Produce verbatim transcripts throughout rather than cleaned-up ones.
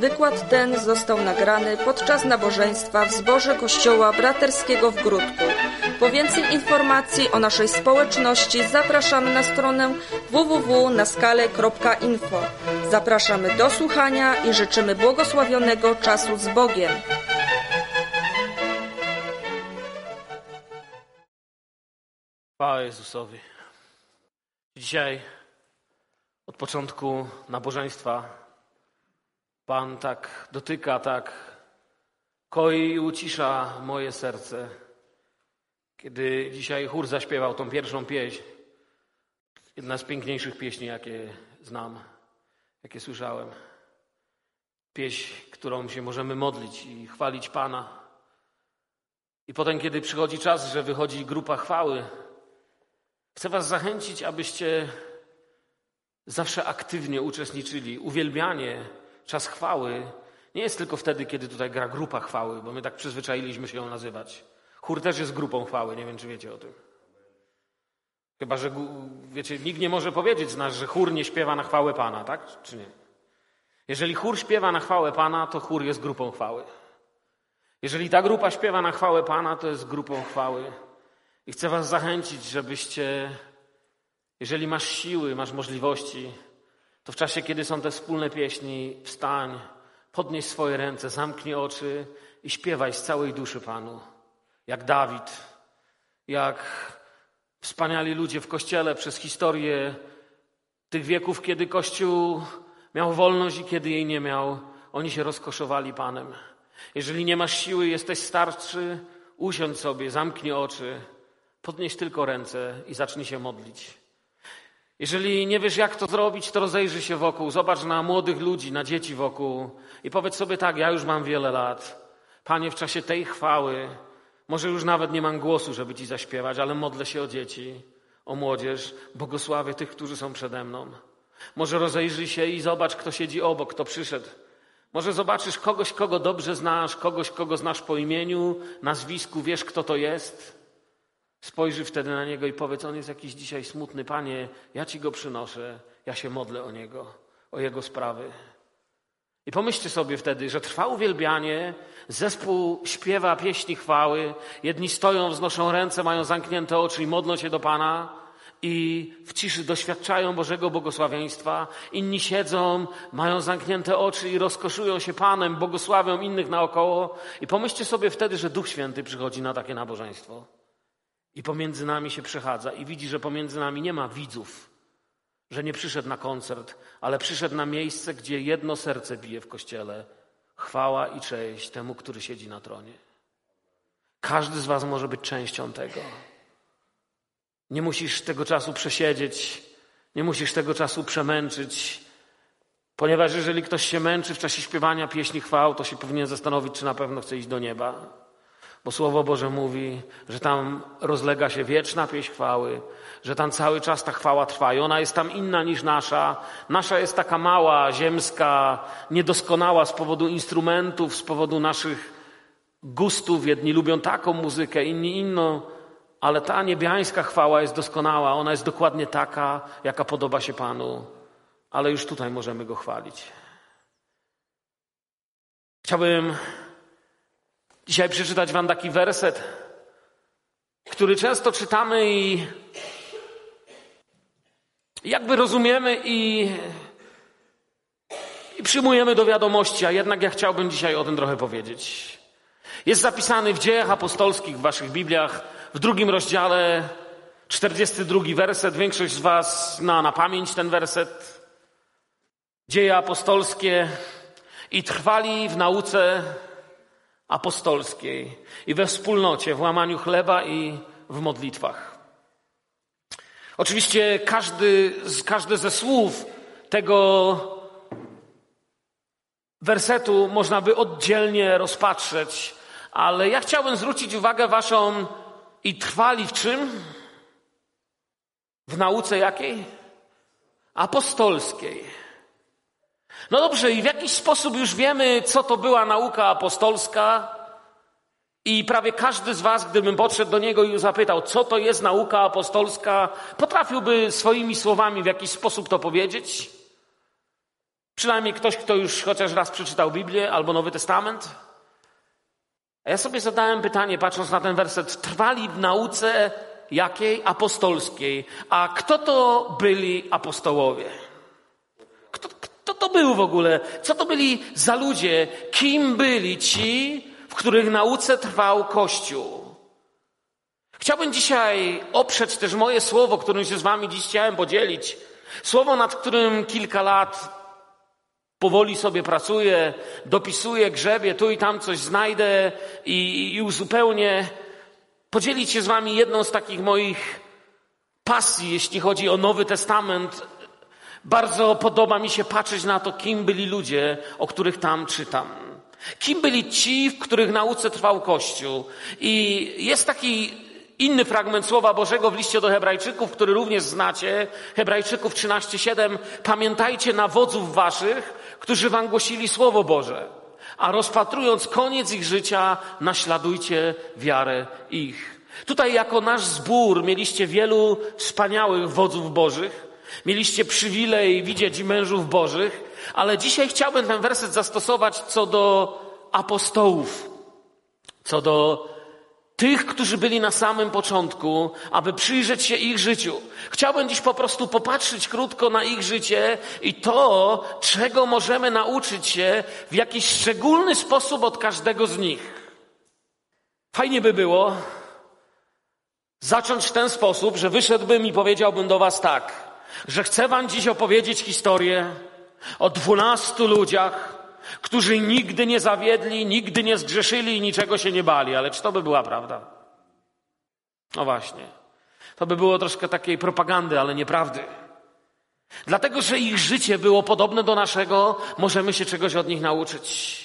Wykład ten został nagrany podczas nabożeństwa w zborze Kościoła Braterskiego w Gródku. Po więcej informacji o naszej społeczności zapraszamy na stronę w w w kropka naskale kropka info. Zapraszamy do słuchania i życzymy błogosławionego czasu z Bogiem. Chwała Jezusowi. Dzisiaj od początku nabożeństwa Pan tak dotyka, tak koi i ucisza moje serce. Kiedy dzisiaj chór zaśpiewał tą pierwszą pieśń, jedna z piękniejszych pieśni, jakie znam, jakie słyszałem. Pieśń, którą się możemy modlić i chwalić Pana. I potem, kiedy przychodzi czas, że wychodzi grupa chwały, chcę was zachęcić, abyście zawsze aktywnie uczestniczyli. Uwielbianie, czas chwały nie jest tylko wtedy, kiedy tutaj gra grupa chwały, bo my tak przyzwyczailiśmy się ją nazywać. Chór też jest grupą chwały, nie wiem, czy wiecie o tym. Chyba że, wiecie, nikt nie może powiedzieć z nas, że chór nie śpiewa na chwałę Pana, tak? Czy nie? Jeżeli chór śpiewa na chwałę Pana, to chór jest grupą chwały. Jeżeli ta grupa śpiewa na chwałę Pana, to jest grupą chwały. I chcę was zachęcić, żebyście, jeżeli masz siły, masz możliwości, to w czasie, kiedy są te wspólne pieśni, wstań, podnieś swoje ręce, zamknij oczy i śpiewaj z całej duszy Panu. Jak Dawid, jak wspaniali ludzie w Kościele przez historię tych wieków, kiedy Kościół miał wolność i kiedy jej nie miał, oni się rozkoszowali Panem. Jeżeli nie masz siły, jesteś starszy, usiądź sobie, zamknij oczy, podnieś tylko ręce i zacznij się modlić. Jeżeli nie wiesz, jak to zrobić, to rozejrzyj się wokół, zobacz na młodych ludzi, na dzieci wokół i powiedz sobie tak, ja już mam wiele lat. Panie, w czasie tej chwały, może już nawet nie mam głosu, żeby Ci zaśpiewać, ale modlę się o dzieci, o młodzież, błogosławię tych, którzy są przede mną. Może rozejrzyj się i zobacz, kto siedzi obok, kto przyszedł. Może zobaczysz kogoś, kogo dobrze znasz, kogoś, kogo znasz po imieniu, nazwisku, wiesz, kto to jest. Spojrzyj wtedy na niego i powiedz, on jest jakiś dzisiaj smutny. Panie, ja Ci go przynoszę, ja się modlę o niego, o jego sprawy. I pomyślcie sobie wtedy, że trwa uwielbianie, zespół śpiewa pieśni chwały, jedni stoją, wznoszą ręce, mają zamknięte oczy i modlą się do Pana i w ciszy doświadczają Bożego błogosławieństwa. Inni siedzą, mają zamknięte oczy i rozkoszują się Panem, błogosławią innych naokoło. I pomyślcie sobie wtedy, że Duch Święty przychodzi na takie nabożeństwo. I pomiędzy nami się przechadza i widzi, że pomiędzy nami nie ma widzów, że nie przyszedł na koncert, ale przyszedł na miejsce, gdzie jedno serce bije w Kościele. Chwała i cześć temu, który siedzi na tronie. Każdy z was może być częścią tego. Nie musisz tego czasu przesiedzieć, nie musisz tego czasu przemęczyć, ponieważ jeżeli ktoś się męczy w czasie śpiewania pieśni chwał, to się powinien zastanowić, czy na pewno chce iść do nieba. Bo Słowo Boże mówi, że tam rozlega się wieczna pieśń chwały, że tam cały czas ta chwała trwa i ona jest tam inna niż nasza. Nasza jest taka mała, ziemska, niedoskonała z powodu instrumentów, z powodu naszych gustów. Jedni lubią taką muzykę, inni inną, ale ta niebiańska chwała jest doskonała. Ona jest dokładnie taka, jaka podoba się Panu, ale już tutaj możemy Go chwalić. Chciałbym dzisiaj przeczytać wam taki werset, który często czytamy i jakby rozumiemy i, i przyjmujemy do wiadomości, a jednak ja chciałbym dzisiaj o tym trochę powiedzieć. Jest zapisany w Dziejach Apostolskich w waszych Bibliach, w drugim rozdziale, czterdziesty drugi werset. Większość z was zna na pamięć ten werset. Dzieje apostolskie i trwali w nauce apostolskiej i we wspólnocie, w łamaniu chleba i w modlitwach. Oczywiście każdy, każde ze słów tego wersetu można by oddzielnie rozpatrzeć, ale ja chciałbym zwrócić uwagę waszą i trwali w czym? W nauce jakiej? Apostolskiej. No dobrze, i w jakiś sposób już wiemy, co to była nauka apostolska i prawie każdy z was, gdybym podszedł do niego i zapytał, co to jest nauka apostolska, potrafiłby swoimi słowami w jakiś sposób to powiedzieć. Przynajmniej ktoś, kto już chociaż raz przeczytał Biblię albo Nowy Testament. A ja sobie zadałem pytanie, patrząc na ten werset. Trwali w nauce jakiej? Apostolskiej. A kto to byli apostołowie? Kto, kto to był w ogóle? Co to byli za ludzie? Kim byli ci, w których nauce trwał Kościół? Chciałbym dzisiaj oprzeć też moje słowo, którym się z wami dziś chciałem podzielić. Słowo, nad którym kilka lat powoli sobie pracuję, dopisuję, grzebię, tu i tam coś znajdę i, i uzupełnię. Podzielić się z wami jedną z takich moich pasji, jeśli chodzi o Nowy Testament. Bardzo podoba mi się patrzeć na to, kim byli ludzie, o których tam czytam. Kim byli ci, w których nauce trwał Kościół. I jest taki inny fragment Słowa Bożego w liście do Hebrajczyków, który również znacie. Hebrajczyków trzynaście siedem. Pamiętajcie na wodzów waszych, którzy wam głosili Słowo Boże. A rozpatrując koniec ich życia, naśladujcie wiarę ich. Tutaj jako nasz zbór mieliście wielu wspaniałych wodzów bożych. Mieliście przywilej widzieć mężów bożych. Ale dzisiaj chciałbym ten werset zastosować co do apostołów. Co do tych, którzy byli na samym początku, aby przyjrzeć się ich życiu. Chciałbym dziś po prostu popatrzeć krótko na ich życie i to, czego możemy nauczyć się w jakiś szczególny sposób od każdego z nich. Fajnie by było zacząć w ten sposób, że wyszedłbym i powiedziałbym do was tak, że chcę wam dziś opowiedzieć historię o dwunastu ludziach, którzy nigdy nie zawiedli, nigdy nie zgrzeszyli i niczego się nie bali. Ale czy to by była prawda? No właśnie. To by było troszkę takiej propagandy, ale nieprawdy. Dlatego, że ich życie było podobne do naszego, możemy się czegoś od nich nauczyć.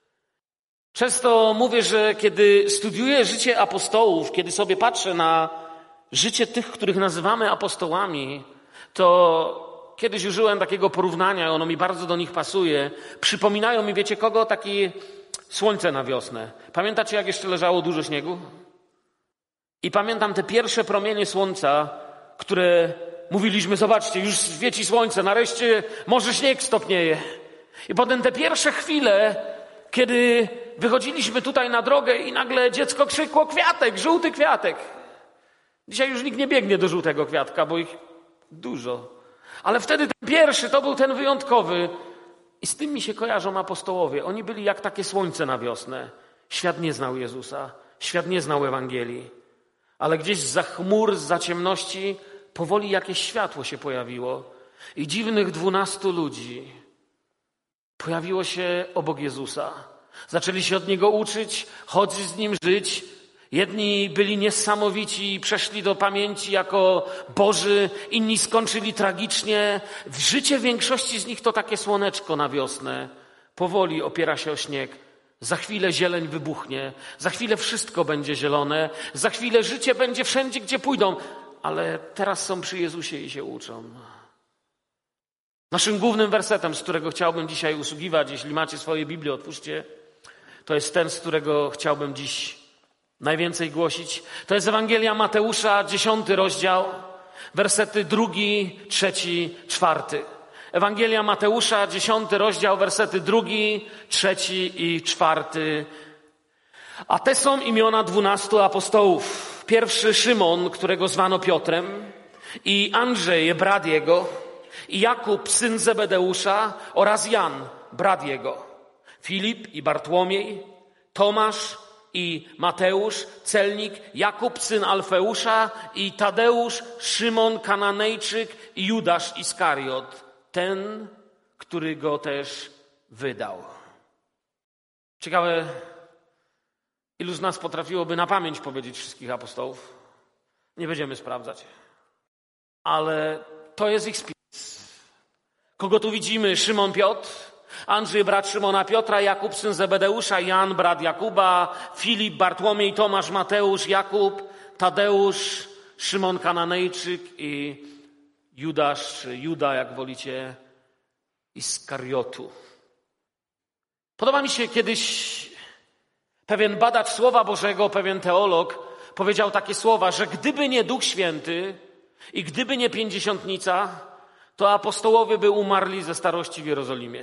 Często mówię, że kiedy studiuję życie apostołów, kiedy sobie patrzę na życie tych, których nazywamy apostołami, to kiedyś użyłem takiego porównania, ono mi bardzo do nich pasuje. Przypominają mi, wiecie kogo? Takie słońce na wiosnę. Pamiętacie, jak jeszcze leżało dużo śniegu? I pamiętam te pierwsze promienie słońca, które mówiliśmy, zobaczcie, już świeci słońce, nareszcie może śnieg stopnieje. I potem te pierwsze chwile, kiedy wychodziliśmy tutaj na drogę i nagle dziecko krzykło kwiatek, żółty kwiatek. Dzisiaj już nikt nie biegnie do żółtego kwiatka, bo ich dużo. Ale wtedy ten pierwszy to był ten wyjątkowy. I z tym mi się kojarzą apostołowie. Oni byli jak takie słońce na wiosnę. Świat nie znał Jezusa. Świat nie znał Ewangelii. Ale gdzieś zza chmur, zza ciemności powoli jakieś światło się pojawiło. I dziwnych dwunastu ludzi pojawiło się obok Jezusa. Zaczęli się od Niego uczyć, chodzić z Nim, żyć. Jedni byli niesamowici i przeszli do pamięci jako Boży, inni skończyli tragicznie. W życie większości z nich to takie słoneczko na wiosnę. Powoli opiera się o śnieg. Za chwilę zieleń wybuchnie. Za chwilę wszystko będzie zielone. Za chwilę życie będzie wszędzie, gdzie pójdą. Ale teraz są przy Jezusie i się uczą. Naszym głównym wersetem, z którego chciałbym dzisiaj usługiwać, jeśli macie swoje Biblię, otwórzcie, to jest ten, z którego chciałbym dziś najwięcej głosić. To jest Ewangelia Mateusza, dziesiąty rozdział, wersety drugi, trzeci, czwarty. Ewangelia Mateusza, dziesiąty rozdział, wersety drugi, trzeci i czwarty. A te są imiona dwunastu apostołów. Pierwszy Szymon, którego zwano Piotrem, i Andrzej, brat jego, i Jakub, syn Zebedeusza, oraz Jan, brat jego, Filip i Bartłomiej, Tomasz i Mateusz, celnik, Jakub, syn Alfeusza, i Tadeusz, Szymon Kananejczyk i Judasz Iskariot, ten, który go też wydał. Ciekawe, ilu z nas potrafiłoby na pamięć powiedzieć wszystkich apostołów? Nie będziemy sprawdzać. Ale to jest ich spis. Kogo tu widzimy? Szymon Piotr, Andrzej, brat Szymona Piotra, Jakub, syn Zebedeusza, Jan, brat Jakuba, Filip, Bartłomiej, Tomasz, Mateusz, Jakub, Tadeusz, Szymon Kananejczyk i Judasz, Juda, jak wolicie, Iskariotu. Podoba mi się kiedyś pewien badacz Słowa Bożego, pewien teolog powiedział takie słowa, że gdyby nie Duch Święty i gdyby nie Pięćdziesiątnica, to apostołowie by umarli ze starości w Jerozolimie.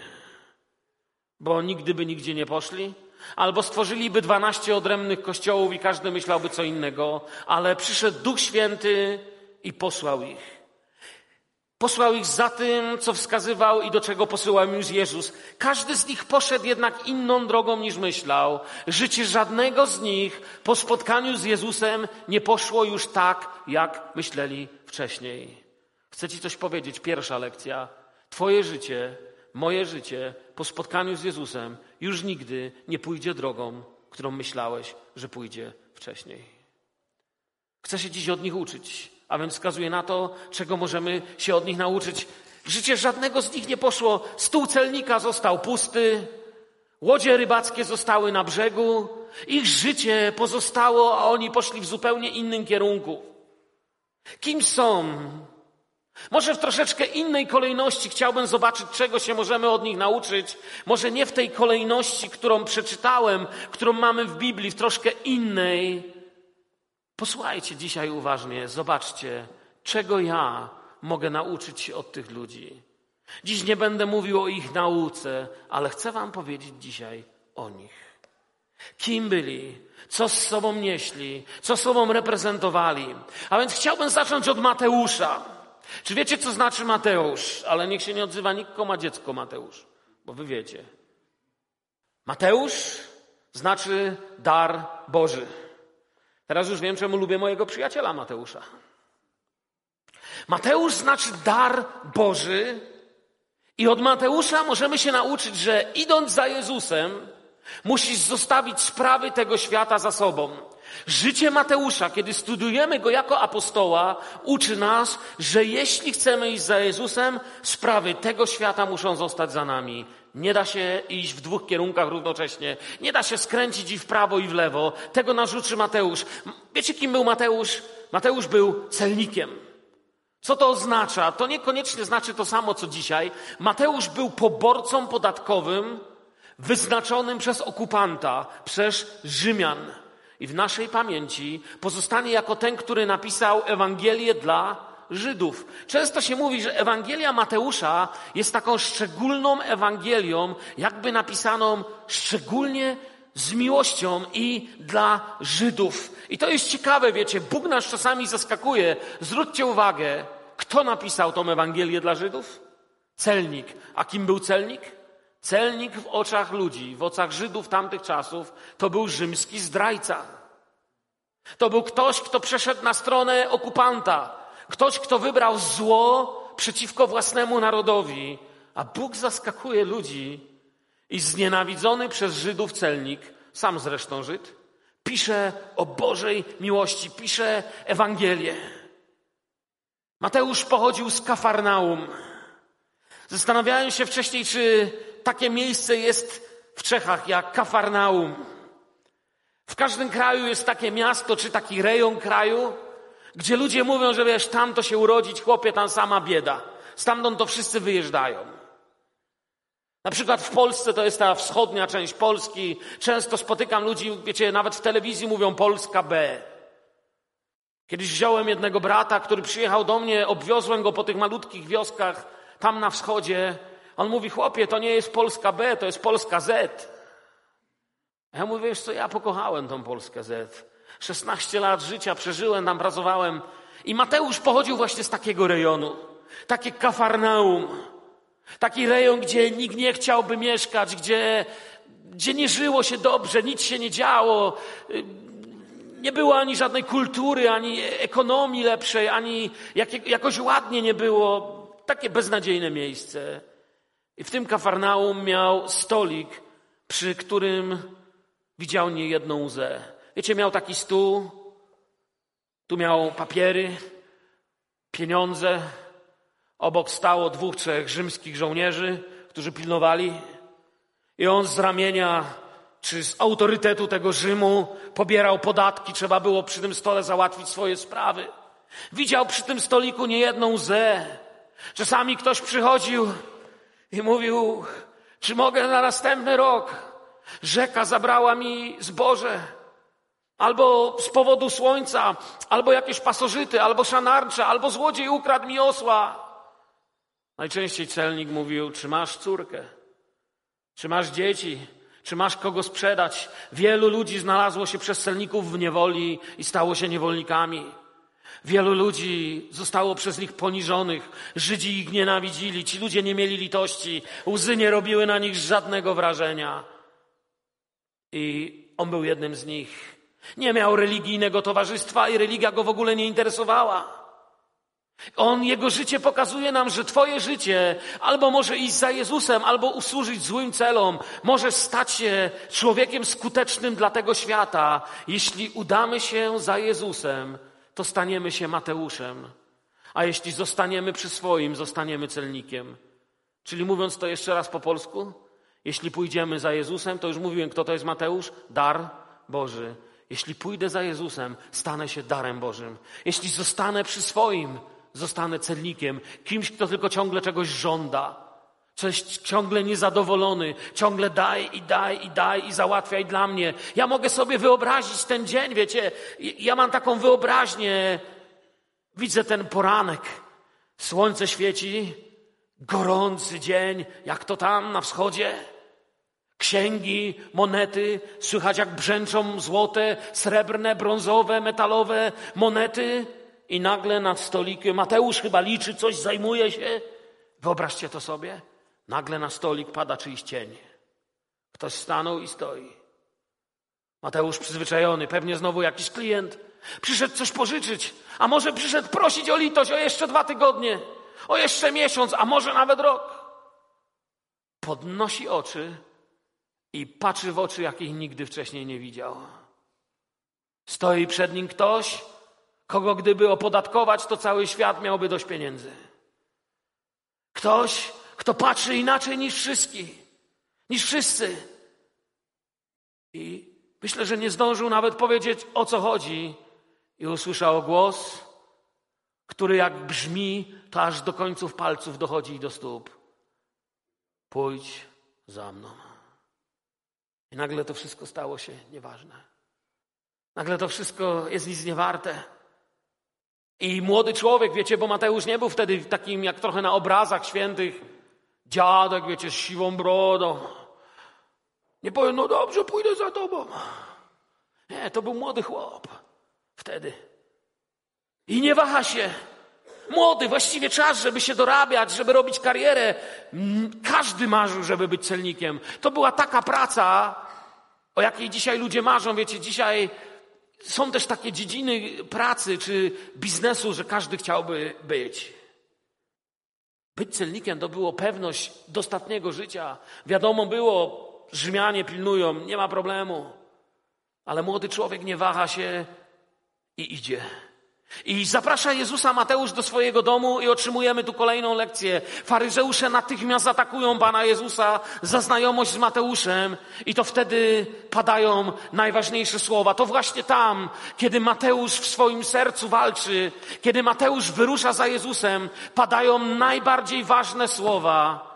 Bo nigdy by nigdzie nie poszli, albo stworzyliby dwanaście odrębnych kościołów i każdy myślałby co innego, ale przyszedł Duch Święty i posłał ich. Posłał ich za tym, co wskazywał i do czego posyłał już Jezus. Każdy z nich poszedł jednak inną drogą niż myślał. Życie żadnego z nich po spotkaniu z Jezusem nie poszło już tak, jak myśleli wcześniej. Chcę ci coś powiedzieć. Pierwsza lekcja. Twoje życie, moje życie po spotkaniu z Jezusem już nigdy nie pójdzie drogą, którą myślałeś, że pójdzie wcześniej. Chcę się dziś od nich uczyć. A więc wskazuje na to, czego możemy się od nich nauczyć. Życie żadnego z nich nie poszło. Stół celnika został pusty. Łodzie rybackie zostały na brzegu. Ich życie pozostało, a oni poszli w zupełnie innym kierunku. Kim są? Może w troszeczkę innej kolejności chciałbym zobaczyć, czego się możemy od nich nauczyć. Może nie w tej kolejności, którą przeczytałem, którą mamy w Biblii, w troszkę innej. Posłuchajcie dzisiaj uważnie, zobaczcie, czego ja mogę nauczyć się od tych ludzi. Dziś nie będę mówił o ich nauce, ale chcę wam powiedzieć dzisiaj o nich. Kim byli, co z sobą nieśli, co sobą reprezentowali. A więc chciałbym zacząć od Mateusza. Czy wiecie, co znaczy Mateusz? Ale niech się nie odzywa nikt, kto ma dziecko Mateusz, bo wy wiecie. Mateusz znaczy dar Boży. Teraz już wiem, czemu lubię mojego przyjaciela Mateusza. Mateusz znaczy dar Boży i od Mateusza możemy się nauczyć, że idąc za Jezusem, musisz zostawić sprawy tego świata za sobą. Życie Mateusza, kiedy studujemy go jako apostoła, uczy nas, że jeśli chcemy iść za Jezusem, sprawy tego świata muszą zostać za nami. Nie da się iść w dwóch kierunkach równocześnie. Nie da się skręcić i w prawo, i w lewo. Tego nas uczy Mateusz. Wiecie, kim był Mateusz? Mateusz był celnikiem. Co to oznacza? To niekoniecznie znaczy to samo, co dzisiaj. Mateusz był poborcą podatkowym wyznaczonym przez okupanta, przez Rzymian. I w naszej pamięci pozostanie jako ten, który napisał Ewangelię dla Żydów. Często się mówi, że Ewangelia Mateusza jest taką szczególną Ewangelią, jakby napisaną szczególnie z miłością i dla Żydów. I to jest ciekawe, wiecie, Bóg nas czasami zaskakuje. Zwróćcie uwagę, kto napisał tą Ewangelię dla Żydów? Celnik. A kim był celnik? Celnik w oczach ludzi, w oczach Żydów tamtych czasów, to był rzymski zdrajca. To był ktoś, kto przeszedł na stronę okupanta. Ktoś, kto wybrał zło przeciwko własnemu narodowi. A Bóg zaskakuje ludzi i znienawidzony przez Żydów celnik, sam zresztą Żyd, pisze o Bożej miłości, pisze Ewangelię. Mateusz pochodził z Kafarnaum. Zastanawiałem się wcześniej, czy takie miejsce jest w Czechach jak Kafarnaum. W każdym kraju jest takie miasto, czy taki rejon kraju, gdzie ludzie mówią, że wiesz, tam to się urodzić, chłopie, tam sama bieda. Stamtąd to wszyscy wyjeżdżają. Na przykład w Polsce, to jest ta wschodnia część Polski, często spotykam ludzi, wiecie, nawet w telewizji mówią Polska B. Kiedyś wziąłem jednego brata, który przyjechał do mnie, obwiozłem go po tych malutkich wioskach tam na wschodzie. On mówi, chłopie, to nie jest Polska B, to jest Polska Z. A ja mówię, wiesz co, ja pokochałem tą Polskę Z. szesnaście lat życia przeżyłem, tam pracowałem. I Mateusz pochodził właśnie z takiego rejonu. Takie Kafarnaum. Taki rejon, gdzie nikt nie chciałby mieszkać, gdzie, gdzie nie żyło się dobrze, nic się nie działo. Nie było ani żadnej kultury, ani ekonomii lepszej, ani jak, jakoś ładnie nie było. Takie beznadziejne miejsce. I w tym Kafarnaum miał stolik, przy którym widział niejedną łzę. Wiecie, miał taki stół, tu miał papiery, pieniądze. Obok stało dwóch, trzech rzymskich żołnierzy, którzy pilnowali. I on z ramienia, czy z autorytetu tego Rzymu pobierał podatki. Trzeba było przy tym stole załatwić swoje sprawy. Widział przy tym stoliku niejedną łzę. Czasami ktoś przychodził i mówił, czy mogę na następny rok? Rzeka zabrała mi zboże. Albo z powodu słońca, albo jakieś pasożyty, albo szanarcze, albo złodziej ukradł mi osła. Najczęściej celnik mówił, czy masz córkę, czy masz dzieci, czy masz kogo sprzedać. Wielu ludzi znalazło się przez celników w niewoli i stało się niewolnikami. Wielu ludzi zostało przez nich poniżonych. Żydzi ich nienawidzili, ci ludzie nie mieli litości. Łzy nie robiły na nich żadnego wrażenia. I on był jednym z nich. Nie miał religijnego towarzystwa i religia go w ogóle nie interesowała. On, jego życie pokazuje nam, że twoje życie albo może iść za Jezusem, albo usłużyć złym celom. Możesz stać się człowiekiem skutecznym dla tego świata. Jeśli udamy się za Jezusem, to staniemy się Mateuszem. A jeśli zostaniemy przy swoim, zostaniemy celnikiem. Czyli mówiąc to jeszcze raz po polsku, jeśli pójdziemy za Jezusem, to już mówiłem, kto to jest Mateusz? Dar Boży. Jeśli pójdę za Jezusem, stanę się darem Bożym. Jeśli zostanę przy swoim, zostanę celnikiem, kimś, kto tylko ciągle czegoś żąda. Coś ciągle niezadowolony, ciągle daj i daj i daj i załatwiaj dla mnie. Ja mogę sobie wyobrazić ten dzień, wiecie, ja mam taką wyobraźnię. Widzę ten poranek, słońce świeci, gorący dzień, jak to tam na wschodzie. Księgi, monety, słychać jak brzęczą złote, srebrne, brązowe, metalowe monety. I nagle nad stolikiem, Mateusz chyba liczy, coś zajmuje się. Wyobraźcie to sobie. Nagle na stolik pada czyjś cień. Ktoś stanął i stoi. Mateusz przyzwyczajony, pewnie znowu jakiś klient. Przyszedł coś pożyczyć, a może przyszedł prosić o litość o jeszcze dwa tygodnie, o jeszcze miesiąc, a może nawet rok. Podnosi oczy i patrzy w oczy, jakich nigdy wcześniej nie widział. Stoi przed nim ktoś, kogo gdyby opodatkować, to cały świat miałby dość pieniędzy. Ktoś, kto patrzy inaczej niż wszystkich, niż wszyscy. I myślę, że nie zdążył nawet powiedzieć, o co chodzi. I usłyszał głos, który jak brzmi, to aż do końców palców dochodzi i do stóp. Pójdź za mną. I nagle to wszystko stało się nieważne. Nagle to wszystko jest nic niewarte. I młody człowiek, wiecie, bo Mateusz nie był wtedy takim jak trochę na obrazach świętych, dziadek, wiecie, z siwą brodą. Nie powiem, no dobrze, pójdę za tobą. Nie, to był młody chłop wtedy. I nie waha się. Młody, właściwie czas, żeby się dorabiać, żeby robić karierę. Każdy marzył, żeby być celnikiem. To była taka praca, o jakiej dzisiaj ludzie marzą. Wiecie, dzisiaj są też takie dziedziny pracy czy biznesu, że każdy chciałby być. Być celnikiem to było pewność dostatniego życia. Wiadomo było, Rzymianie pilnują, nie ma problemu. Ale młody człowiek nie waha się i idzie. I zaprasza Jezusa Mateusz do swojego domu i otrzymujemy tu kolejną lekcję. Faryzeusze natychmiast atakują Pana Jezusa za znajomość z Mateuszem i to wtedy padają najważniejsze słowa. To właśnie tam, kiedy Mateusz w swoim sercu walczy, kiedy Mateusz wyrusza za Jezusem, padają najbardziej ważne słowa.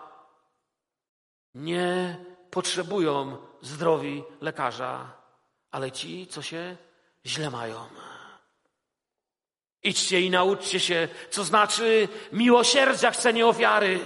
Nie potrzebują zdrowi lekarza, ale ci, co się źle mają. Idźcie i nauczcie się, co znaczy miłosierdzia chce, nie ofiary.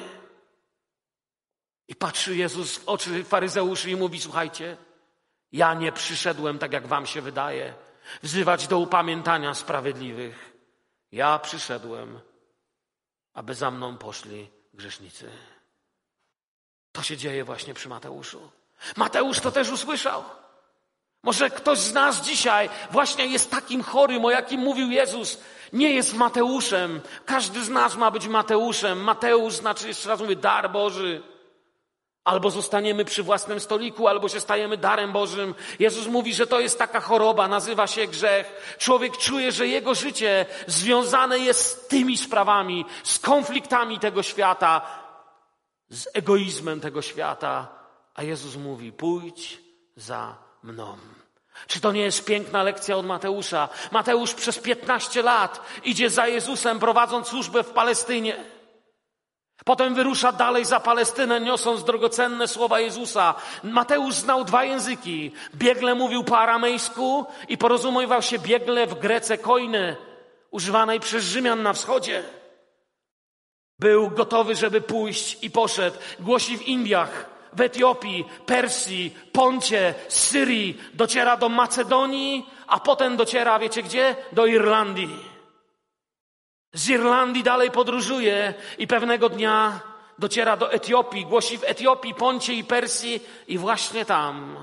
I patrzy Jezus w oczy faryzeuszy i mówi, słuchajcie, ja nie przyszedłem, tak jak wam się wydaje, wzywać do upamiętania sprawiedliwych. Ja przyszedłem, aby za mną poszli grzesznicy. To się dzieje właśnie przy Mateuszu. Mateusz to też usłyszał. Może ktoś z nas dzisiaj właśnie jest takim chorym, o jakim mówił Jezus. Nie jest Mateuszem. Każdy z nas ma być Mateuszem. Mateusz znaczy, jeszcze raz mówię, dar Boży. Albo zostaniemy przy własnym stoliku, albo się stajemy darem Bożym. Jezus mówi, że to jest taka choroba, nazywa się grzech. Człowiek czuje, że jego życie związane jest z tymi sprawami, z konfliktami tego świata, z egoizmem tego świata. A Jezus mówi, pójdź za mną. Czy to nie jest piękna lekcja od Mateusza? Mateusz przez piętnaście lat idzie za Jezusem, prowadząc służbę w Palestynie. Potem wyrusza dalej za Palestynę, niosąc drogocenne słowa Jezusa. Mateusz znał dwa języki. Biegle mówił po aramejsku i porozumiewał się biegle w grece koine, używanej przez Rzymian na wschodzie. Był gotowy, żeby pójść i poszedł. Głosi w Indiach, w Etiopii, Persji, Poncie, Syrii. Dociera do Macedonii, a potem dociera, wiecie gdzie? Do Irlandii. Z Irlandii dalej podróżuje i pewnego dnia dociera do Etiopii. Głosi w Etiopii, Poncie i Persji i właśnie tam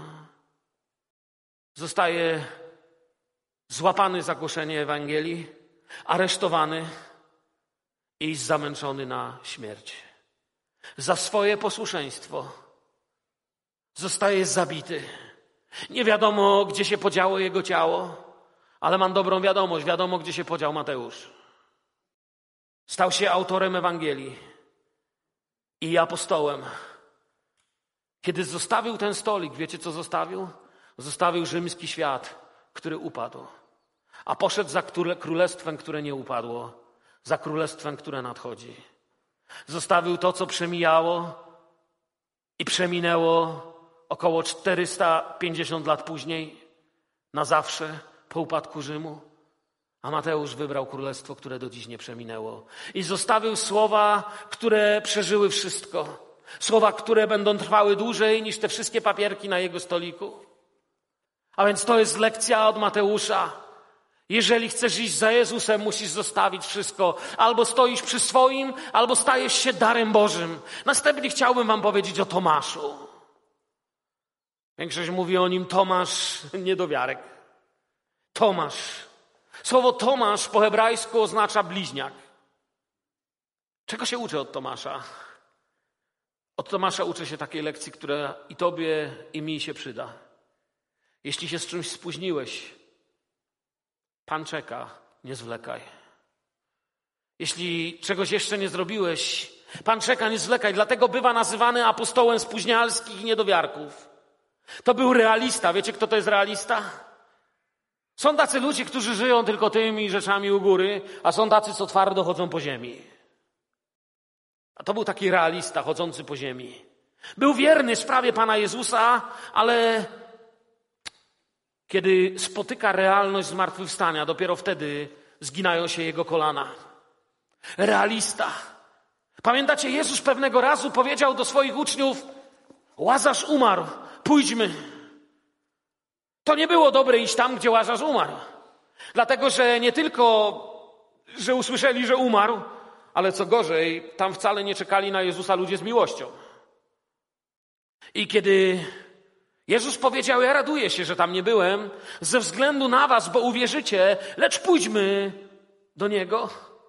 zostaje złapany za głoszenie Ewangelii, aresztowany i zamęczony na śmierć. Za swoje posłuszeństwo zostaje zabity. Nie wiadomo, gdzie się podziało jego ciało, ale mam dobrą wiadomość, wiadomo, gdzie się podział Mateusz. Stał się autorem Ewangelii i apostołem. Kiedy zostawił ten stolik, wiecie co zostawił? Zostawił rzymski świat, który upadł. A poszedł za królestwem, które nie upadło. Za królestwem, które nadchodzi. Zostawił to, co przemijało i przeminęło około czterysta pięćdziesiąt lat później, na zawsze, po upadku Rzymu. A Mateusz wybrał królestwo, które do dziś nie przeminęło. I zostawił słowa, które przeżyły wszystko. Słowa, które będą trwały dłużej niż te wszystkie papierki na jego stoliku. A więc to jest lekcja od Mateusza. Jeżeli chcesz iść za Jezusem, musisz zostawić wszystko. Albo stoisz przy swoim, albo stajesz się darem Bożym. Następnie chciałbym wam powiedzieć o Tomaszu. Większość mówi o nim Tomasz, niedowiarek. Tomasz. Słowo Tomasz po hebrajsku oznacza bliźniak. Czego się uczę od Tomasza? Od Tomasza uczę się takiej lekcji, która i tobie, i mi się przyda. Jeśli się z czymś spóźniłeś, Pan czeka, nie zwlekaj. Jeśli czegoś jeszcze nie zrobiłeś, Pan czeka, nie zwlekaj. Dlatego bywa nazywany apostołem spóźnialskich i niedowiarków. To był realista. Wiecie, kto to jest realista? Są tacy ludzie, którzy żyją tylko tymi rzeczami u góry, a są tacy, co twardo chodzą po ziemi. A to był taki realista, chodzący po ziemi. Był wierny sprawie Pana Jezusa, ale kiedy spotyka realność zmartwychwstania, dopiero wtedy zginają się jego kolana. Realista. Pamiętacie, Jezus pewnego razu powiedział do swoich uczniów: Łazarz umarł, pójdźmy. To nie było dobre iść tam, gdzie Łazarz umarł. Dlatego, że nie tylko, że usłyszeli, że umarł, ale co gorzej, tam wcale nie czekali na Jezusa ludzie z miłością. I kiedy Jezus powiedział: ja raduję się, że tam nie byłem, ze względu na was, bo uwierzycie, lecz pójdźmy do Niego.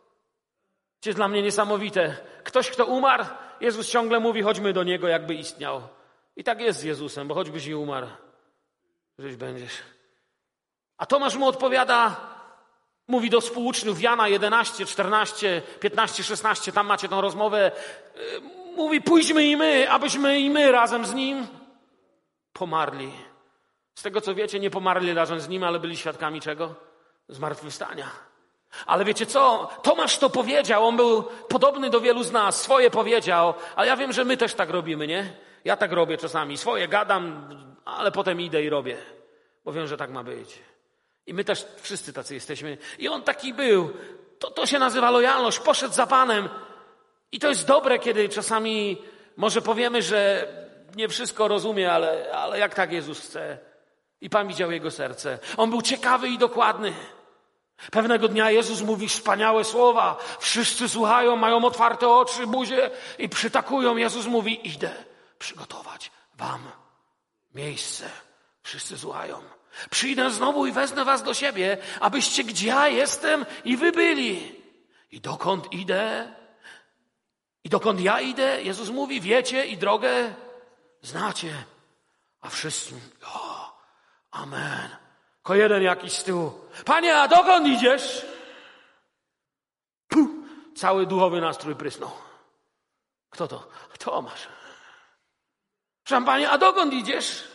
To jest dla mnie niesamowite. Ktoś, kto umarł, Jezus ciągle mówi: chodźmy do Niego, jakby istniał. I tak jest z Jezusem, bo choćbyś i umarł, żyć będziesz. A Tomasz mu odpowiada, mówi do współuczniów Jana jedenaście, czternaście, piętnaście, szesnaście, tam macie tą rozmowę. Mówi: pójdźmy i my, abyśmy i my razem z Nim pomarli. Z tego co wiecie, nie pomarli razem z Nim, ale byli świadkami czego? Zmartwychwstania. Ale wiecie co? Tomasz to powiedział, on był podobny do wielu z nas, swoje powiedział, ale ja wiem, że my też tak robimy, nie? Ja tak robię czasami, swoje gadam, ale potem idę i robię, bo wiem, że tak ma być. I my też wszyscy tacy jesteśmy. I on taki był. To, to się nazywa lojalność. Poszedł za Panem. I to jest dobre, kiedy czasami może powiemy, że nie wszystko rozumie, ale, ale jak tak Jezus chce. I Pan widział jego serce. On był ciekawy i dokładny. Pewnego dnia Jezus mówi wspaniałe słowa. Wszyscy słuchają, mają otwarte oczy, buzie i przytakują. Jezus mówi: idę przygotować wam miejsce. Wszyscy słuchają. Przyjdę znowu i wezmę was do siebie, abyście gdzie ja jestem i wy byli. I dokąd idę? I dokąd ja idę? Jezus mówi: wiecie i drogę znacie. A wszyscy: o, amen. Tylko jeden jakiś z tyłu: Panie, a dokąd idziesz? Puh, cały duchowy nastrój prysnął. Kto to? Tomasz. Proszę Panie, a dokąd idziesz?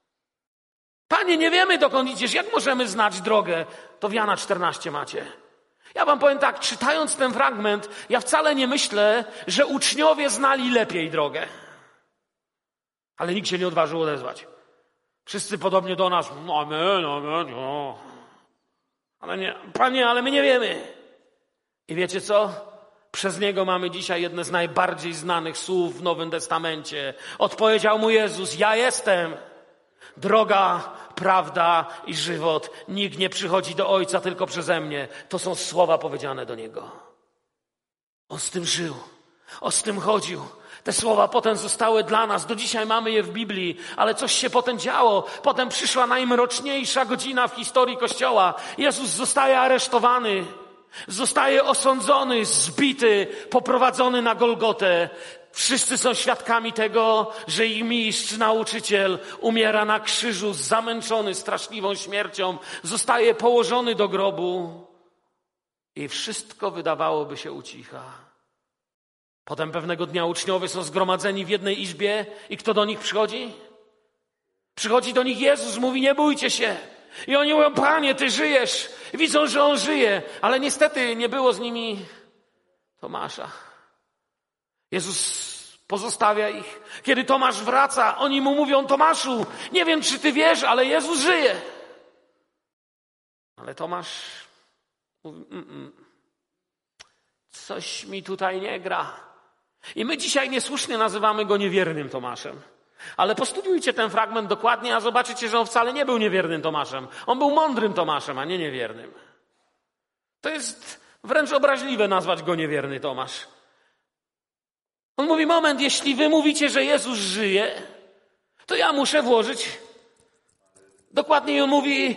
Panie, nie wiemy, dokąd idziesz. Jak możemy znać drogę? To w Jana czternaście macie. Ja wam powiem tak, czytając ten fragment, ja wcale nie myślę, że uczniowie znali lepiej drogę. Ale nikt się nie odważył odezwać. Wszyscy podobnie do nas: amen, amen, no. Ale nie, Panie, ale my nie wiemy. I wiecie co? Przez niego mamy dzisiaj jedne z najbardziej znanych słów w Nowym Testamencie. Odpowiedział mu Jezus: ja jestem droga, prawda i żywot. Nikt nie przychodzi do Ojca tylko przeze mnie. To są słowa powiedziane do niego. On z tym żył. On z tym chodził. Te słowa potem zostały dla nas. Do dzisiaj mamy je w Biblii, ale coś się potem działo. Potem przyszła najmroczniejsza godzina w historii Kościoła. Jezus zostaje aresztowany. Zostaje osądzony, zbity, poprowadzony na Golgotę. Wszyscy są świadkami tego, że ich mistrz, nauczyciel umiera na krzyżu, zamęczony straszliwą śmiercią. Zostaje położony do grobu i wszystko wydawałoby się ucicha. Potem pewnego dnia uczniowie są zgromadzeni w jednej izbie i kto do nich przychodzi? Przychodzi do nich Jezus, mówi: nie bójcie się. I oni mówią: Panie, Ty żyjesz. Widzą, że On żyje, ale niestety nie było z nimi Tomasza. Jezus pozostawia ich. Kiedy Tomasz wraca, oni mu mówią: Tomaszu, nie wiem, czy Ty wiesz, ale Jezus żyje. Ale Tomasz mówi: Mm-mm. coś mi tutaj nie gra. I my dzisiaj niesłusznie nazywamy go niewiernym Tomaszem. Ale postudiujcie ten fragment dokładnie, a zobaczycie, że on wcale nie był niewiernym Tomaszem. On był mądrym Tomaszem, a nie niewiernym. To jest wręcz obraźliwe nazwać go niewierny Tomasz. On mówi: moment, jeśli wy mówicie, że Jezus żyje, to ja muszę włożyć. Dokładniej on mówi,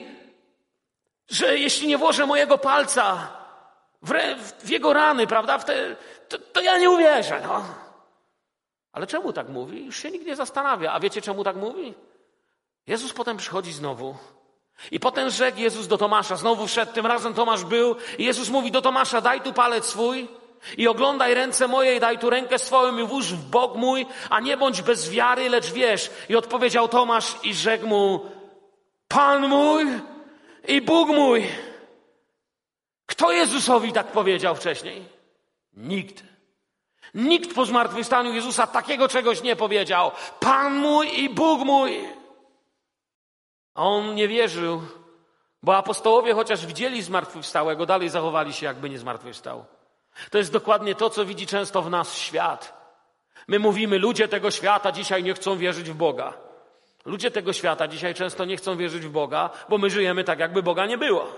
że jeśli nie włożę mojego palca w, re, w jego rany, prawda, w te, to, to ja nie uwierzę. No. Ale czemu tak mówi? Już się nikt nie zastanawia. A wiecie, czemu tak mówi? Jezus potem przychodzi znowu. I potem rzekł Jezus do Tomasza. Znowu wszedł, tym razem Tomasz był. I Jezus mówi do Tomasza: daj tu palec swój i oglądaj ręce moje i daj tu rękę swoją i włóż w bok mój, a nie bądź bez wiary, lecz wierz. I odpowiedział Tomasz i rzekł mu: Pan mój i Bóg mój. Kto Jezusowi tak powiedział wcześniej? Nikt. Nikt po zmartwychwstaniu Jezusa takiego czegoś nie powiedział. Pan mój i Bóg mój. A on nie wierzył, bo apostołowie, chociaż widzieli zmartwychwstałego, dalej zachowali się, jakby nie zmartwychwstał. To jest dokładnie to, co widzi często w nas świat. My mówimy: ludzie tego świata dzisiaj nie chcą wierzyć w Boga. Ludzie tego świata dzisiaj często nie chcą wierzyć w Boga, bo my żyjemy tak, jakby Boga nie było.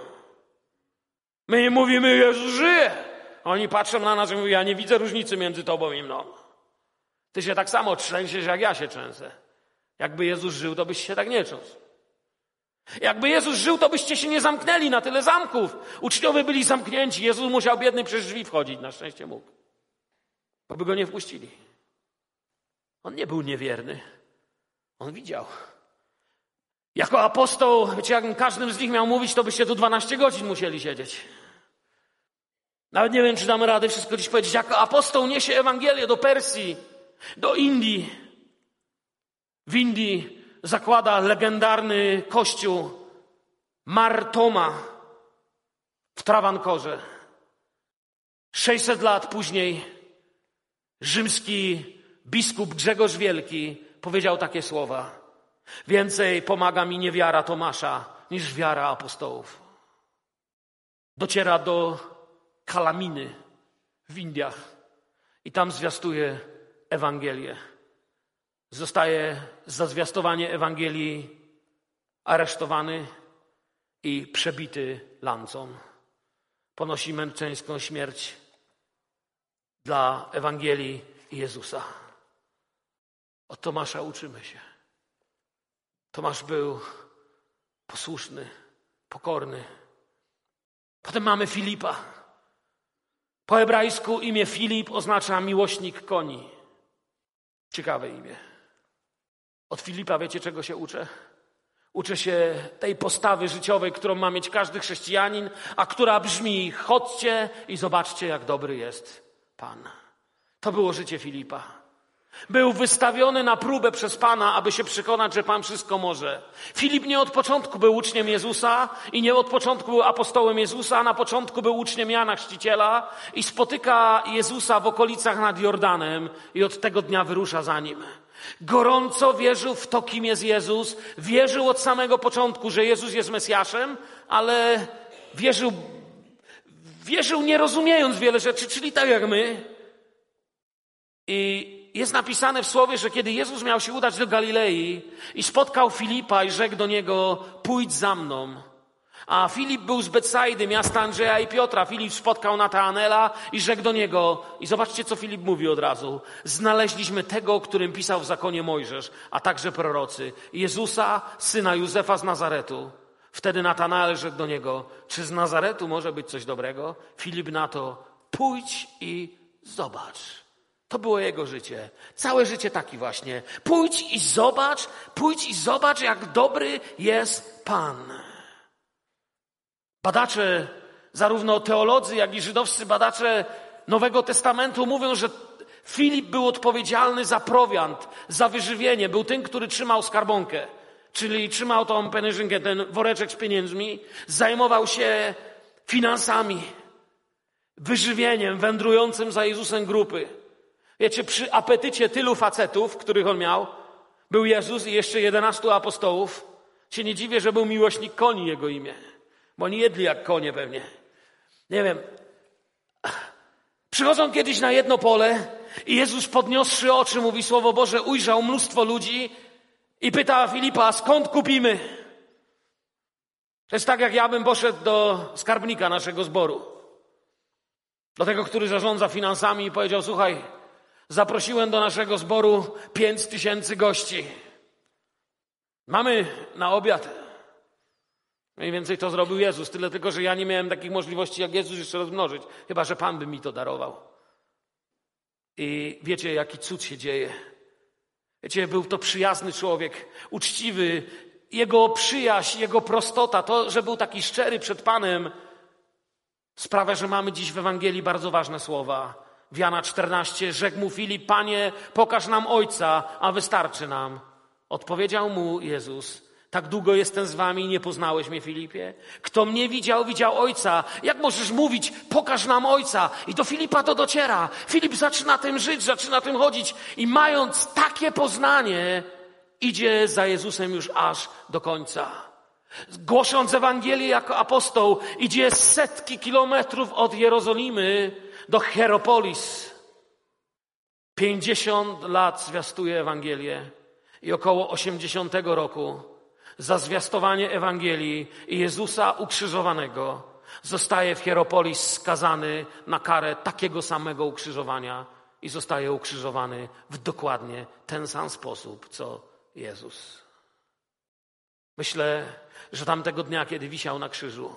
My im mówimy: Jezus żyje. A oni patrzą na nas i mówią: ja nie widzę różnicy między tobą i mną. Ty się tak samo trzęsiesz, jak ja się trzęsę. Jakby Jezus żył, to byś się tak nie trząsł. Jakby Jezus żył, to byście się nie zamknęli na tyle zamków. Uczniowie byli zamknięci. Jezus musiał biedny przez drzwi wchodzić. Na szczęście mógł. Bo by go nie wpuścili. On nie był niewierny. On widział. Jako apostoł, wiecie, jak każdym z nich miał mówić, to byście tu dwanaście godzin musieli siedzieć. Nawet nie wiem, czy damy radę wszystko dziś powiedzieć. Jako apostoł niesie Ewangelię do Persji, do Indii. W Indii zakłada legendarny kościół Mar Thoma w Travankorze. sześćset lat później rzymski biskup Grzegorz Wielki powiedział takie słowa: więcej pomaga mi niewiara Tomasza niż wiara apostołów. Dociera do Kalaminy w Indiach i tam zwiastuje Ewangelię. Zostaje za zwiastowanie Ewangelii aresztowany i przebity lancą. Ponosi męczeńską śmierć dla Ewangelii Jezusa. Od Tomasza uczymy się. Tomasz był posłuszny, pokorny. Potem mamy Filipa. Po hebrajsku imię Filip oznacza miłośnik koni. Ciekawe imię. Od Filipa wiecie, czego się uczę? Uczę się tej postawy życiowej, którą ma mieć każdy chrześcijanin, a która brzmi: chodźcie i zobaczcie, jak dobry jest Pan. To było życie Filipa. Był wystawiony na próbę przez Pana, aby się przekonać, że Pan wszystko może. Filip nie od początku był uczniem Jezusa i nie od początku był apostołem Jezusa, na początku był uczniem Jana Chrzciciela i spotyka Jezusa w okolicach nad Jordanem i od tego dnia wyrusza za Nim. Gorąco wierzył w to, kim jest Jezus. Wierzył od samego początku, że Jezus jest Mesjaszem, ale wierzył wierzył nie rozumiejąc wiele rzeczy, czyli tak jak my. I jest napisane w Słowie, że kiedy Jezus miał się udać do Galilei i spotkał Filipa i rzekł do niego, pójdź za mną. A Filip był z Betsajdy, miasta Andrzeja i Piotra. Filip spotkał Nataanela i rzekł do niego, i zobaczcie, co Filip mówi od razu. Znaleźliśmy tego, o którym pisał w zakonie Mojżesz, a także prorocy. Jezusa, syna Józefa z Nazaretu. Wtedy Natanael rzekł do niego, czy z Nazaretu może być coś dobrego? Filip na to, pójdź i zobacz. To było jego życie. Całe życie taki właśnie. Pójdź i zobacz, pójdź i zobacz, jak dobry jest Pan. Badacze, zarówno teolodzy, jak i żydowscy badacze Nowego Testamentu mówią, że Filip był odpowiedzialny za prowiant, za wyżywienie. Był tym, który trzymał skarbonkę, czyli trzymał tą peneżynkę, ten woreczek z pieniędzmi, zajmował się finansami, wyżywieniem, wędrującym za Jezusem grupy. Wiecie, przy apetycie tylu facetów, których on miał, był Jezus i jeszcze jedenastu apostołów. Się nie dziwię, że był miłośnik koni jego imię. Bo oni jedli jak konie pewnie. Nie wiem. Przychodzą kiedyś na jedno pole i Jezus podniosszy oczy, mówi Słowo Boże, ujrzał mnóstwo ludzi i pyta Filipa, skąd kupimy? To jest tak, jak ja bym poszedł do skarbnika naszego zboru. Do tego, który zarządza finansami i powiedział, słuchaj, zaprosiłem do naszego zboru pięć tysięcy gości. Mamy na obiad. Mniej więcej to zrobił Jezus, tyle tylko, że ja nie miałem takich możliwości jak Jezus jeszcze rozmnożyć, chyba że Pan by mi to darował. I wiecie, jaki cud się dzieje. Wiecie, był to przyjazny człowiek, uczciwy, jego przyjaźń, jego prostota, to, że był taki szczery przed Panem, sprawia, że mamy dziś w Ewangelii bardzo ważne słowa. W Jana czternaście rzekł mu Filip, Panie, pokaż nam Ojca, a wystarczy nam. Odpowiedział mu Jezus, tak długo jestem z wami i nie poznałeś mnie, Filipie? Kto mnie widział, widział Ojca. Jak możesz mówić, pokaż nam Ojca? I do Filipa to dociera. Filip zaczyna tym żyć, zaczyna tym chodzić i mając takie poznanie, idzie za Jezusem już aż do końca. Głosząc Ewangelię jako apostoł, idzie setki kilometrów od Jerozolimy do Hieropolis. Pięćdziesiąt lat zwiastuje Ewangelię i około osiemdziesiątego roku za zwiastowanie Ewangelii i Jezusa ukrzyżowanego zostaje w Hieropolis skazany na karę takiego samego ukrzyżowania i zostaje ukrzyżowany w dokładnie ten sam sposób, co Jezus. Myślę, że tamtego dnia, kiedy wisiał na krzyżu,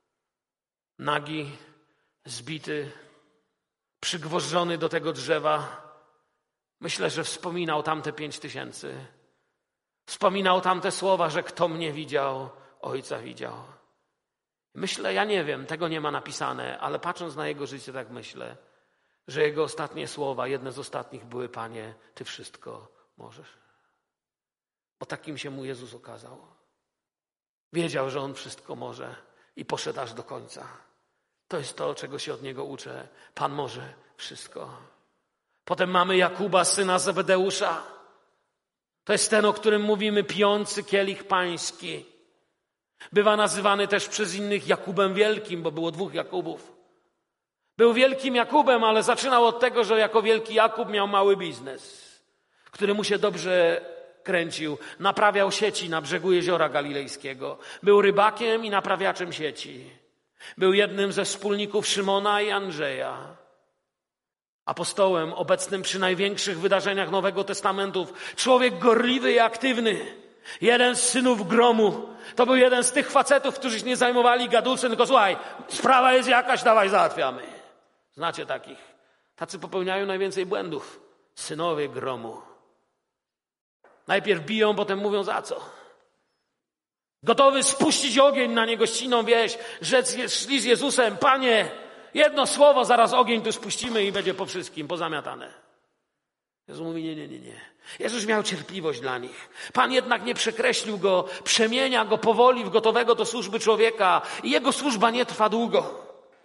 nagi, zbity, przygwożdżony do tego drzewa, myślę, że wspominał tamte pięć tysięcy. Wspominał tamte słowa, że kto mnie widział, Ojca widział. Myślę, ja nie wiem, tego nie ma napisane, ale patrząc na jego życie, tak myślę, że jego ostatnie słowa, jedne z ostatnich były, Panie, Ty wszystko możesz. Bo takim się mu Jezus okazał. Wiedział, że on wszystko może i poszedł aż do końca. To jest to, czego się od niego uczę. Pan może wszystko. Potem mamy Jakuba, syna Zebedeusza. To jest ten, o którym mówimy, pijący kielich pański. Bywa nazywany też przez innych Jakubem Wielkim, bo było dwóch Jakubów. Był wielkim Jakubem, ale zaczynał od tego, że jako wielki Jakub miał mały biznes, który mu się dobrze kręcił. Naprawiał sieci na brzegu Jeziora Galilejskiego. Był rybakiem i naprawiaczem sieci. Był jednym ze wspólników Szymona i Andrzeja. Apostołem obecnym przy największych wydarzeniach Nowego Testamentu. Człowiek gorliwy i aktywny. Jeden z synów gromu. To był jeden z tych facetów, którzy się nie zajmowali gadulcem, tylko słuchaj, sprawa jest jakaś, dawaj załatwiamy. Znacie takich. Tacy popełniają najwięcej błędów. Synowie gromu. Najpierw biją, potem mówią za co. Gotowy spuścić ogień na niegościnną wieś, rzec szli z Jezusem, Panie, jedno słowo, zaraz ogień tu spuścimy i będzie po wszystkim pozamiatane. Jezus mówi, nie, nie, nie, nie. Jezus miał cierpliwość dla nich. Pan jednak nie przekreślił go, przemienia go powoli w gotowego do służby człowieka i jego służba nie trwa długo.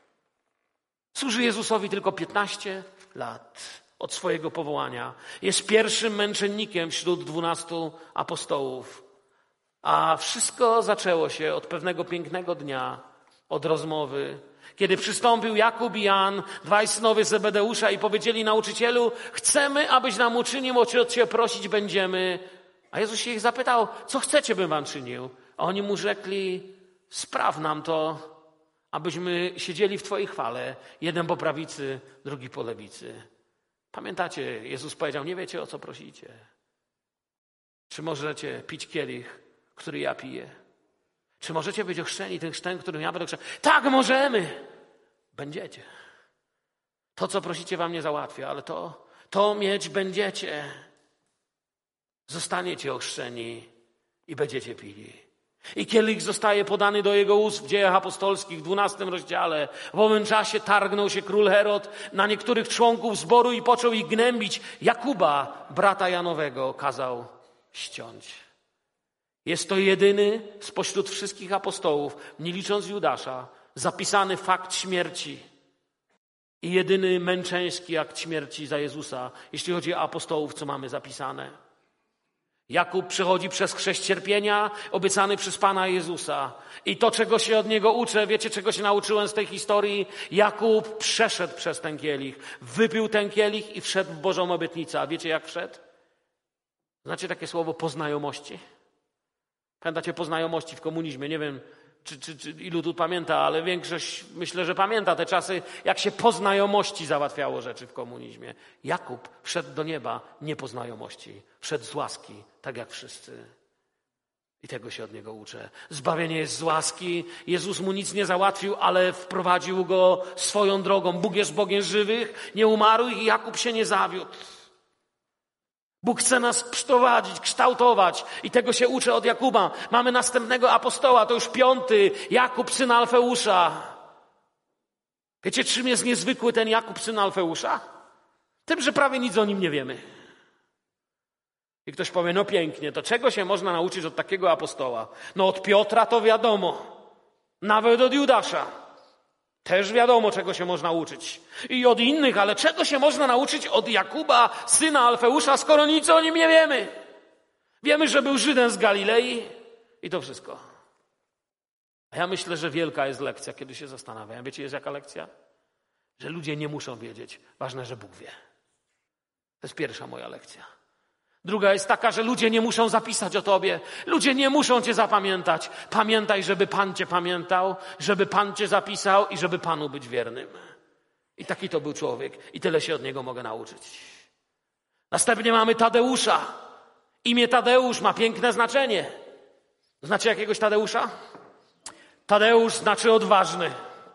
Służy Jezusowi tylko piętnaście lat od swojego powołania. Jest pierwszym męczennikiem wśród dwunastu apostołów. A wszystko zaczęło się od pewnego pięknego dnia, od rozmowy, Kiedy przystąpił Jakub i Jan, dwaj synowie Zebedeusza i powiedzieli nauczycielu, chcemy, abyś nam uczynił, o co cię prosić będziemy. A Jezus się ich zapytał, co chcecie, bym wam czynił? A oni mu rzekli, spraw nam to, abyśmy siedzieli w twojej chwale, jeden po prawicy, drugi po lewicy. Pamiętacie, Jezus powiedział, nie wiecie, o co prosicie. Czy możecie pić kielich, który ja piję? Czy możecie być ochrzczeni tym chrztem, którym ja będę chrzczony? Tak, możemy. Będziecie. To, co prosicie, wam nie załatwię, ale to, to mieć będziecie. Zostaniecie ochrzczeni i będziecie pili. I kielich zostaje podany do jego ust w Dziejach Apostolskich w dwunastym rozdziale. W owym czasie targnął się król Herod na niektórych członków zboru i począł ich gnębić. Jakuba, brata Janowego, kazał ściąć. Jest to jedyny spośród wszystkich apostołów, nie licząc Judasza, zapisany fakt śmierci i jedyny męczeński akt śmierci za Jezusa, jeśli chodzi o apostołów, co mamy zapisane. Jakub przechodzi przez chrzest cierpienia obiecany przez Pana Jezusa. I to, czego się od niego uczę, wiecie, czego się nauczyłem z tej historii? Jakub przeszedł przez ten kielich, wypił ten kielich i wszedł w Bożą obietnicę. A wiecie, jak wszedł? Znacie takie słowo po znajomości? Pamiętacie po znajomości w komunizmie? Nie wiem, czy, czy, czy ilu tu pamięta, ale większość myślę, że pamięta te czasy, jak się po znajomości załatwiało rzeczy w komunizmie. Jakub wszedł do nieba nie po znajomości, wszedł z łaski, tak jak wszyscy. I tego się od niego uczę. Zbawienie jest z łaski. Jezus mu nic nie załatwił, ale wprowadził go swoją drogą. Bóg jest Bogiem żywych, nie umarłych i Jakub się nie zawiódł. Bóg chce nas prowadzić, kształtować i tego się uczę od Jakuba. Mamy następnego apostoła, to już piąty, Jakub, syn Alfeusza. Wiecie, czym jest niezwykły ten Jakub, syn Alfeusza? Tym, że prawie nic o nim nie wiemy. I ktoś powie, no pięknie, to czego się można nauczyć od takiego apostoła? No od Piotra to wiadomo, nawet od Judasza. Też wiadomo, czego się można uczyć. I od innych, ale czego się można nauczyć od Jakuba, syna Alfeusza, skoro nic o nim nie wiemy? Wiemy, że był Żydem z Galilei i to wszystko. A ja myślę, że wielka jest lekcja, kiedy się zastanawiam. Wiecie, jest jaka lekcja? Że ludzie nie muszą wiedzieć. Ważne, że Bóg wie. To jest pierwsza moja lekcja. Druga jest taka, że ludzie nie muszą zapisać o tobie. Ludzie nie muszą cię zapamiętać. Pamiętaj, żeby Pan cię pamiętał, żeby Pan cię zapisał i żeby Panu być wiernym. I taki to był człowiek. I tyle się od niego mogę nauczyć. Następnie mamy Tadeusza. Imię Tadeusz ma piękne znaczenie. Znacie jakiegoś Tadeusza? Tadeusz znaczy odważny.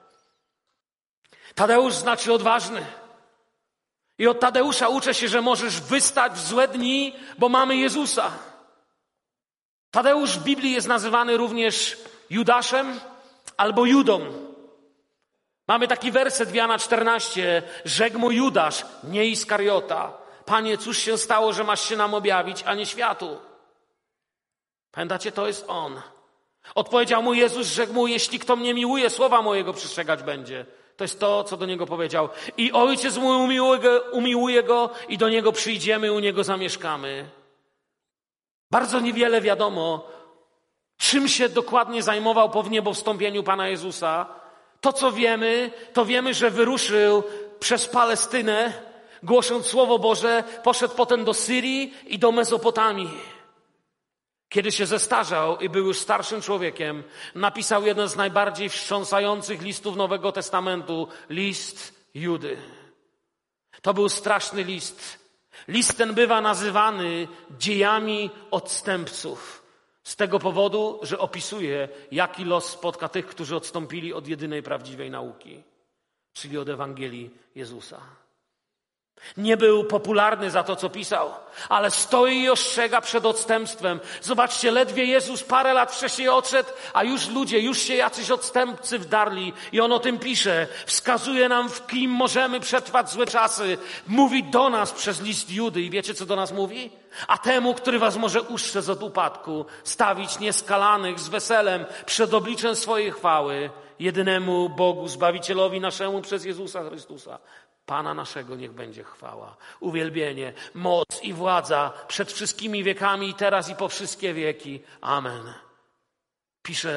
Tadeusz znaczy odważny. I od Tadeusza uczę się, że możesz wystać w złe dni, bo mamy Jezusa. Tadeusz w Biblii jest nazywany również Judaszem albo Judą. Mamy taki werset w Jana czternaście. Rzekł mu Judasz, nie Iskariota. Panie, cóż się stało, że masz się nam objawić, a nie światu? Pamiętacie, to jest on. Odpowiedział mu Jezus, rzekł mu, jeśli kto mnie miłuje, słowa mojego przestrzegać będzie. To jest to, co do niego powiedział. I Ojciec mój umiłuje go, umiłuje go i do niego przyjdziemy, u niego zamieszkamy. Bardzo niewiele wiadomo, czym się dokładnie zajmował po wniebowstąpieniu Pana Jezusa. To, co wiemy, to wiemy, że wyruszył przez Palestynę, głosząc Słowo Boże, poszedł potem do Syrii i do Mezopotamii. Kiedy się zestarzał i był już starszym człowiekiem, napisał jeden z najbardziej wstrząsających listów Nowego Testamentu, list Judy. To był straszny list. List ten bywa nazywany dziejami odstępców. Z tego powodu, że opisuje, jaki los spotka tych, którzy odstąpili od jedynej prawdziwej nauki, czyli od Ewangelii Jezusa. Nie był popularny za to, co pisał, ale stoi i ostrzega przed odstępstwem. Zobaczcie, ledwie Jezus parę lat wcześniej odszedł, a już ludzie, już się jacyś odstępcy wdarli. I on o tym pisze. Wskazuje nam, w kim możemy przetrwać złe czasy. Mówi do nas przez list Judy. I wiecie, co do nas mówi? A temu, który was może ustrzec od upadku, stawić nieskalanych z weselem przed obliczem swojej chwały, jedynemu Bogu, Zbawicielowi naszemu przez Jezusa Chrystusa. Pana naszego niech będzie chwała, uwielbienie, moc i władza przed wszystkimi wiekami, teraz i po wszystkie wieki. Amen. Pisze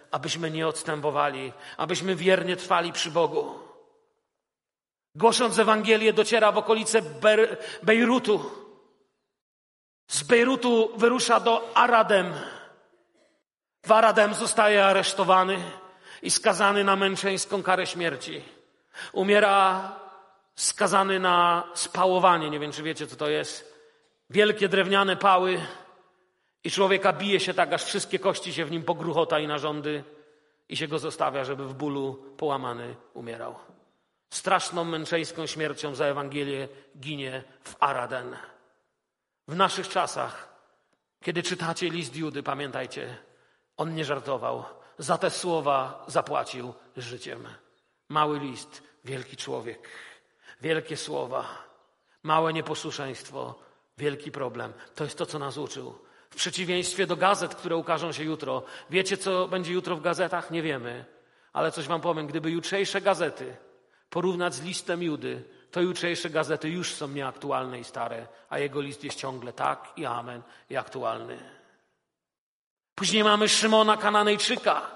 abyśmy nie odstępowali, abyśmy wiernie trwali przy Bogu. Głosząc Ewangelię, dociera w okolice Ber- Bejrutu. Z Bejrutu wyrusza do Aradem. W Aradem zostaje aresztowany i skazany na męczeńską karę śmierci. Umiera skazany na spałowanie. Nie wiem, czy wiecie, co to jest. Wielkie drewniane pały i człowieka bije się tak, aż wszystkie kości się w nim pogruchota i narządy i się go zostawia, żeby w bólu połamany umierał. Straszną męczeńską śmiercią za Ewangelię ginie w Araden. W naszych czasach, kiedy czytacie list Judy, pamiętajcie, on nie żartował. Za te słowa zapłacił życiem. Mały list, wielki człowiek. Wielkie słowa, małe nieposłuszeństwo, wielki problem. To jest to, co nas uczył. W przeciwieństwie do gazet, które ukażą się jutro. Wiecie, co będzie jutro w gazetach? Nie wiemy. Ale coś wam powiem. Gdyby jutrzejsze gazety porównać z listem Judy, to jutrzejsze gazety już są nieaktualne i stare, a jego list jest ciągle tak i amen i aktualny. Później mamy Szymona Kananejczyka.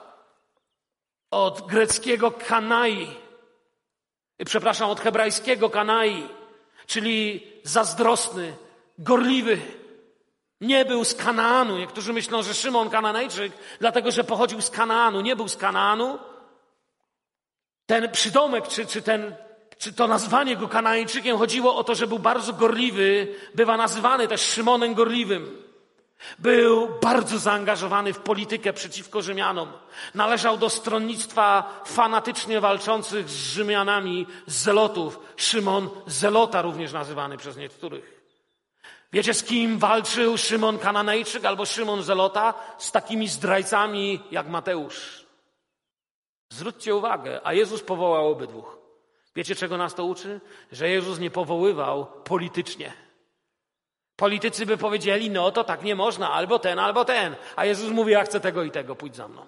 Od greckiego kanai. Przepraszam, od hebrajskiego kanai, czyli zazdrosny, gorliwy. Nie był z Kanaanu. Niektórzy myślą, że Szymon Kananejczyk, dlatego że pochodził z Kanaanu. Nie był z Kanaanu. Ten przydomek, czy, czy, ten, czy to nazwanie go Kananejczykiem, chodziło o to, że był bardzo gorliwy. Bywa nazywany też Szymonem Gorliwym. Był bardzo zaangażowany w politykę przeciwko Rzymianom. Należał do stronnictwa fanatycznie walczących z Rzymianami, z zelotów. Szymon Zelota również nazywany przez niektórych. Wiecie, z kim walczył Szymon Kananejczyk albo Szymon Zelota? Z takimi zdrajcami jak Mateusz. Zwróćcie uwagę, a Jezus powołał obydwóch. Wiecie, czego nas to uczy? Że Jezus nie powoływał politycznie. Politycy by powiedzieli, no to tak nie można, albo ten, albo ten. A Jezus mówi, ja chcę tego i tego, pójdź za mną.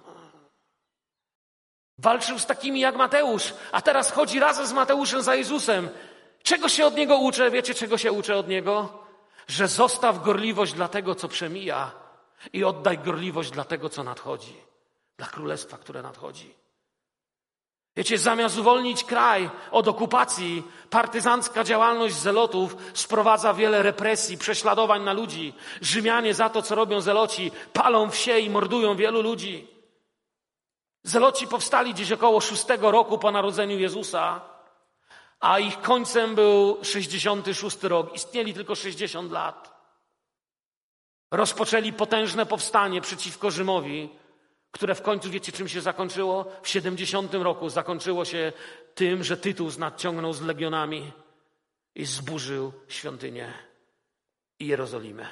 Walczył z takimi jak Mateusz, a teraz chodzi razem z Mateuszem za Jezusem. Czego się od niego uczę? Wiecie, czego się uczę od niego? Że zostaw gorliwość dla tego, co przemija i oddaj gorliwość dla tego, co nadchodzi. Dla królestwa, które nadchodzi. Wiecie, zamiast uwolnić kraj od okupacji, partyzancka działalność zelotów sprowadza wiele represji, prześladowań na ludzi. Rzymianie za to, co robią zeloci, palą wsie i mordują wielu ludzi. Zeloci powstali gdzieś około szóstego roku po narodzeniu Jezusa, a ich końcem był sześćdziesiąty szósty rok. Istnieli tylko sześćdziesiąt lat. Rozpoczęli potężne powstanie przeciwko Rzymowi, które w końcu, wiecie, czym się zakończyło? W siedemdziesiątym roku zakończyło się tym, że Tytus nadciągnął z legionami i zburzył świątynię i Jerozolimę.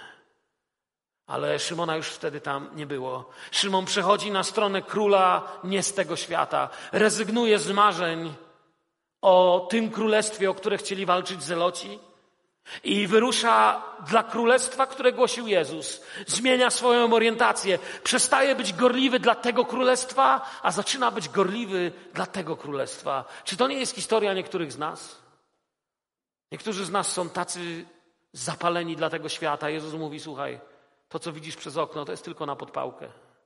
Ale Szymona już wtedy tam nie było. Szymon przechodzi na stronę króla nie z tego świata. Rezygnuje z marzeń o tym królestwie, o które chcieli walczyć zeloci. I wyrusza dla królestwa, które głosił Jezus. Zmienia swoją orientację. Przestaje być gorliwy dla tego królestwa, a zaczyna być gorliwy dla tego królestwa. Czy to nie jest historia niektórych z nas? Niektórzy z nas są tacy zapaleni dla tego świata. Jezus mówi, słuchaj, to co widzisz przez okno, to jest tylko na podpałkę.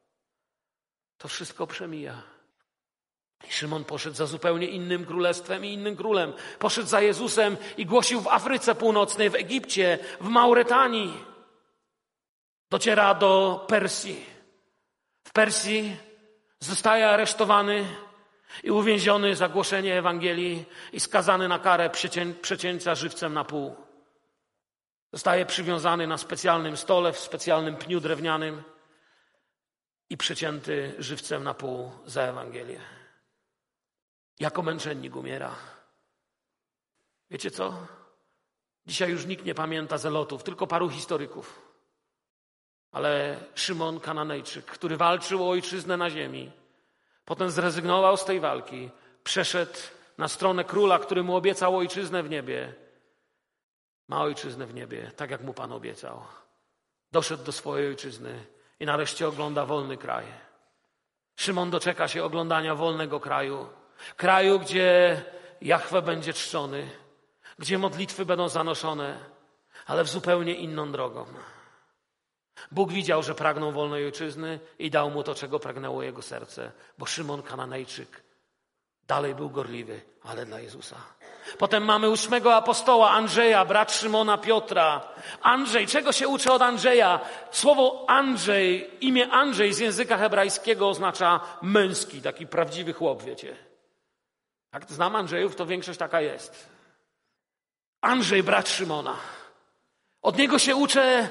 To wszystko przemija. I Szymon poszedł za zupełnie innym królestwem i innym królem. Poszedł za Jezusem i głosił w Afryce Północnej, w Egipcie, w Mauretanii. Dociera do Persji. W Persji zostaje aresztowany i uwięziony za głoszenie Ewangelii i skazany na karę przecię- przecięcia żywcem na pół. Zostaje przywiązany na specjalnym stole, w specjalnym pniu drewnianym i przecięty żywcem na pół za Ewangelię. Jako męczennik umiera. Wiecie co? Dzisiaj już nikt nie pamięta zelotów, tylko paru historyków. Ale Szymon Kananejczyk, który walczył o ojczyznę na ziemi, potem zrezygnował z tej walki, przeszedł na stronę króla, który mu obiecał ojczyznę w niebie. Ma ojczyznę w niebie, tak jak mu Pan obiecał. Doszedł do swojej ojczyzny i nareszcie ogląda wolny kraj. Szymon doczeka się oglądania wolnego kraju. Kraju, gdzie Jahwe będzie czczony, gdzie modlitwy będą zanoszone, ale w zupełnie inną drogą. Bóg widział, że pragnął wolnej ojczyzny i dał mu to, czego pragnęło jego serce, bo Szymon Kananejczyk dalej był gorliwy, ale dla Jezusa. Potem mamy ósmego apostoła Andrzeja, brat Szymona Piotra. Andrzej, czego się uczy od Andrzeja? Słowo Andrzej, imię Andrzej z języka hebrajskiego oznacza męski, taki prawdziwy chłop, wiecie. Jak znam Andrzejów, to większość taka jest. Andrzej, brat Szymona. Od niego się uczę,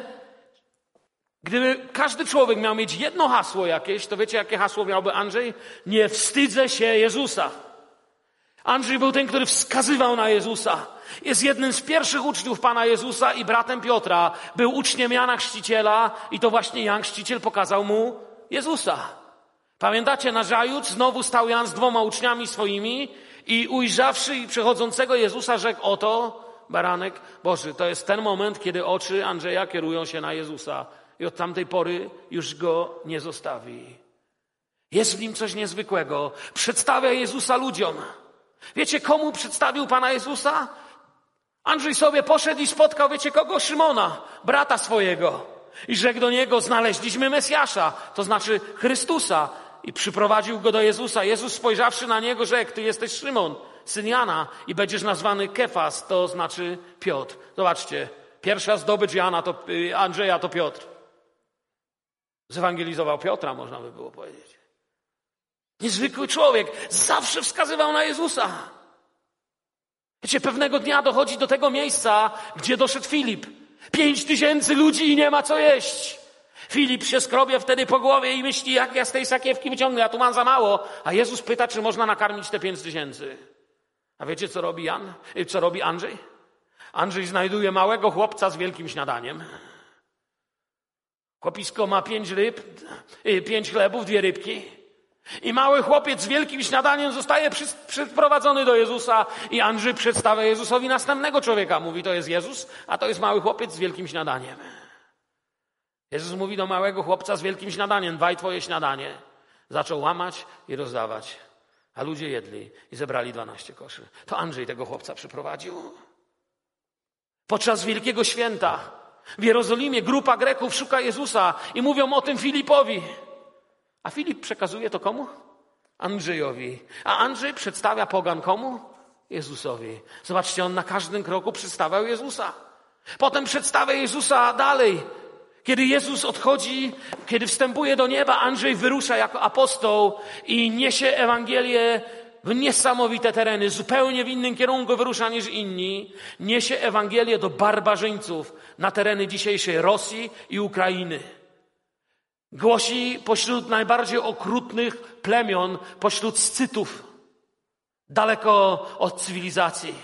gdyby każdy człowiek miał mieć jedno hasło jakieś, to wiecie, jakie hasło miałby Andrzej? Nie wstydzę się Jezusa. Andrzej był ten, który wskazywał na Jezusa. Jest jednym z pierwszych uczniów Pana Jezusa i bratem Piotra. Był uczniem Jana Chrzciciela i to właśnie Jan Chrzciciel pokazał mu Jezusa. Pamiętacie, nazajutrz znowu stał Jan z dwoma uczniami swoimi i ujrzawszy przechodzącego Jezusa rzekł: oto baranek Boży. To jest ten moment, kiedy oczy Andrzeja kierują się na Jezusa i od tamtej pory już go nie zostawi. Jest w nim coś niezwykłego. Przedstawia Jezusa ludziom. Wiecie, komu przedstawił Pana Jezusa? Andrzej sobie poszedł i spotkał, wiecie kogo? Szymona, brata swojego. I rzekł do niego: znaleźliśmy Mesjasza, to znaczy Chrystusa. I przyprowadził go do Jezusa. Jezus, spojrzawszy na niego, rzekł: ty jesteś Szymon, syn Jana, i będziesz nazwany Kefas, to znaczy Piotr. Zobaczcie, pierwsza zdobycz Jana to, Andrzeja to Piotr. Zewangelizował Piotra, można by było powiedzieć. Niezwykły człowiek, zawsze wskazywał na Jezusa. Wiecie, pewnego dnia dochodzi do tego miejsca, gdzie doszedł Filip. Pięć tysięcy ludzi i nie ma co jeść. Filip się skrobie wtedy po głowie i myśli: jak ja z tej sakiewki wyciągnę, ja tu mam za mało. A Jezus pyta, czy można nakarmić te pięć tysięcy. A wiecie, co robi Jan? Co robi Andrzej? Andrzej znajduje małego chłopca z wielkim śniadaniem. Chłopisko ma pięć ryb, pięć chlebów, dwie rybki. I mały chłopiec z wielkim śniadaniem zostaje przyprowadzony do Jezusa i Andrzej przedstawia Jezusowi następnego człowieka. Mówi: to jest Jezus, a to jest mały chłopiec z wielkim śniadaniem. Jezus mówi do małego chłopca z wielkim śniadaniem: dwaj twoje śniadanie. Zaczął łamać i rozdawać. A ludzie jedli i zebrali dwanaście koszy. To Andrzej tego chłopca przyprowadził. Podczas Wielkiego Święta w Jerozolimie grupa Greków szuka Jezusa i mówią o tym Filipowi. A Filip przekazuje to komu? Andrzejowi. A Andrzej przedstawia pogan komu? Jezusowi. Zobaczcie, on na każdym kroku przedstawiał Jezusa. Potem przedstawia Jezusa dalej. Kiedy Jezus odchodzi, kiedy wstępuje do nieba, Andrzej wyrusza jako apostoł i niesie Ewangelię w niesamowite tereny. Zupełnie w innym kierunku wyrusza niż inni. Niesie Ewangelię do barbarzyńców na tereny dzisiejszej Rosji i Ukrainy. Głosi pośród najbardziej okrutnych plemion, pośród Scytów, daleko od cywilizacji.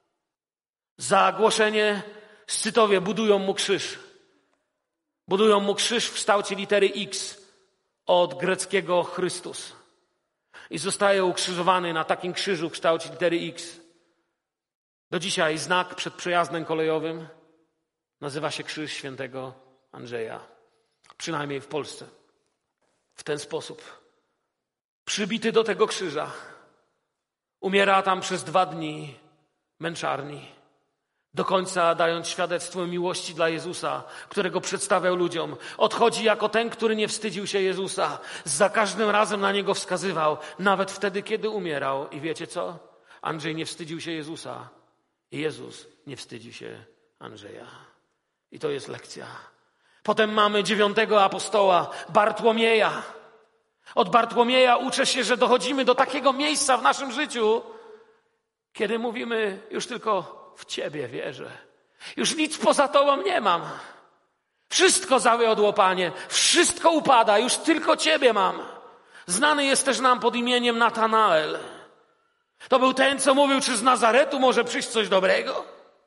Za głoszenie Scytowie budują mu krzyż. Budują mu krzyż w kształcie litery X od greckiego Chrystus. I zostaje ukrzyżowany na takim krzyżu w kształcie litery X. Do dzisiaj znak przed przejazdem kolejowym nazywa się Krzyż Świętego Andrzeja. Przynajmniej w Polsce. W ten sposób. Przybity do tego krzyża. Umiera tam przez dwa dni męczarni. Do końca dając świadectwo miłości dla Jezusa, którego przedstawiał ludziom. Odchodzi jako ten, który nie wstydził się Jezusa. Za każdym razem na Niego wskazywał. Nawet wtedy, kiedy umierał. I wiecie co? Andrzej nie wstydził się Jezusa. I Jezus nie wstydzi się Andrzeja. I to jest lekcja. Potem mamy dziewiątego apostoła, Bartłomieja. Od Bartłomieja uczę się, że dochodzimy do takiego miejsca w naszym życiu, kiedy mówimy: już tylko w Ciebie wierzę. Już nic poza Tobą nie mam. Wszystko zawiodło, Panie. Wszystko upada. Już tylko Ciebie mam. Znany jest też nam pod imieniem Natanael. To był ten, co mówił: czy z Nazaretu może przyjść coś dobrego?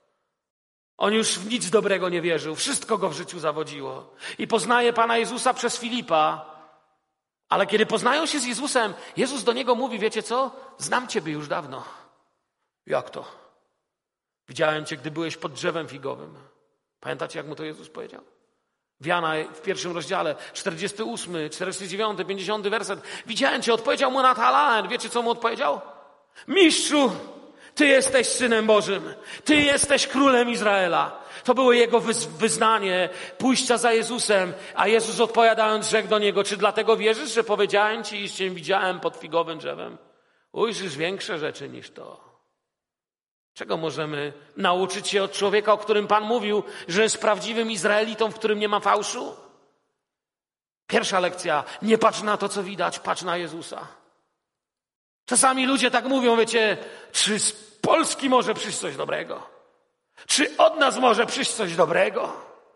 On już w nic dobrego nie wierzył. Wszystko go w życiu zawodziło. I poznaje Pana Jezusa przez Filipa. Ale kiedy poznają się z Jezusem, Jezus do niego mówi: wiecie co? Znam Ciebie już dawno. Jak to? Widziałem Cię, gdy byłeś pod drzewem figowym. Pamiętacie, jak mu to Jezus powiedział? W Jana w pierwszym rozdziale, czterdziesty ósmy, czterdziesty dziewiąty, pięćdziesiąty werset. Widziałem Cię, odpowiedział mu Natanael. Wiecie, co mu odpowiedział? Mistrzu, Ty jesteś Synem Bożym. Ty jesteś Królem Izraela. To było jego wyznanie pójścia za Jezusem, a Jezus odpowiadając rzekł do niego, czy dlatego wierzysz, że powiedziałem ci, iż cię widziałem pod figowym drzewem? Ujrzysz większe rzeczy niż to. Czego możemy nauczyć się od człowieka, o którym Pan mówił, że jest prawdziwym Izraelitą, w którym nie ma fałszu? Pierwsza lekcja, nie patrz na to, co widać, patrz na Jezusa. Czasami ludzie tak mówią, wiecie, czy z Polski może przyjść coś dobrego? Czy od nas może przyjść coś dobrego?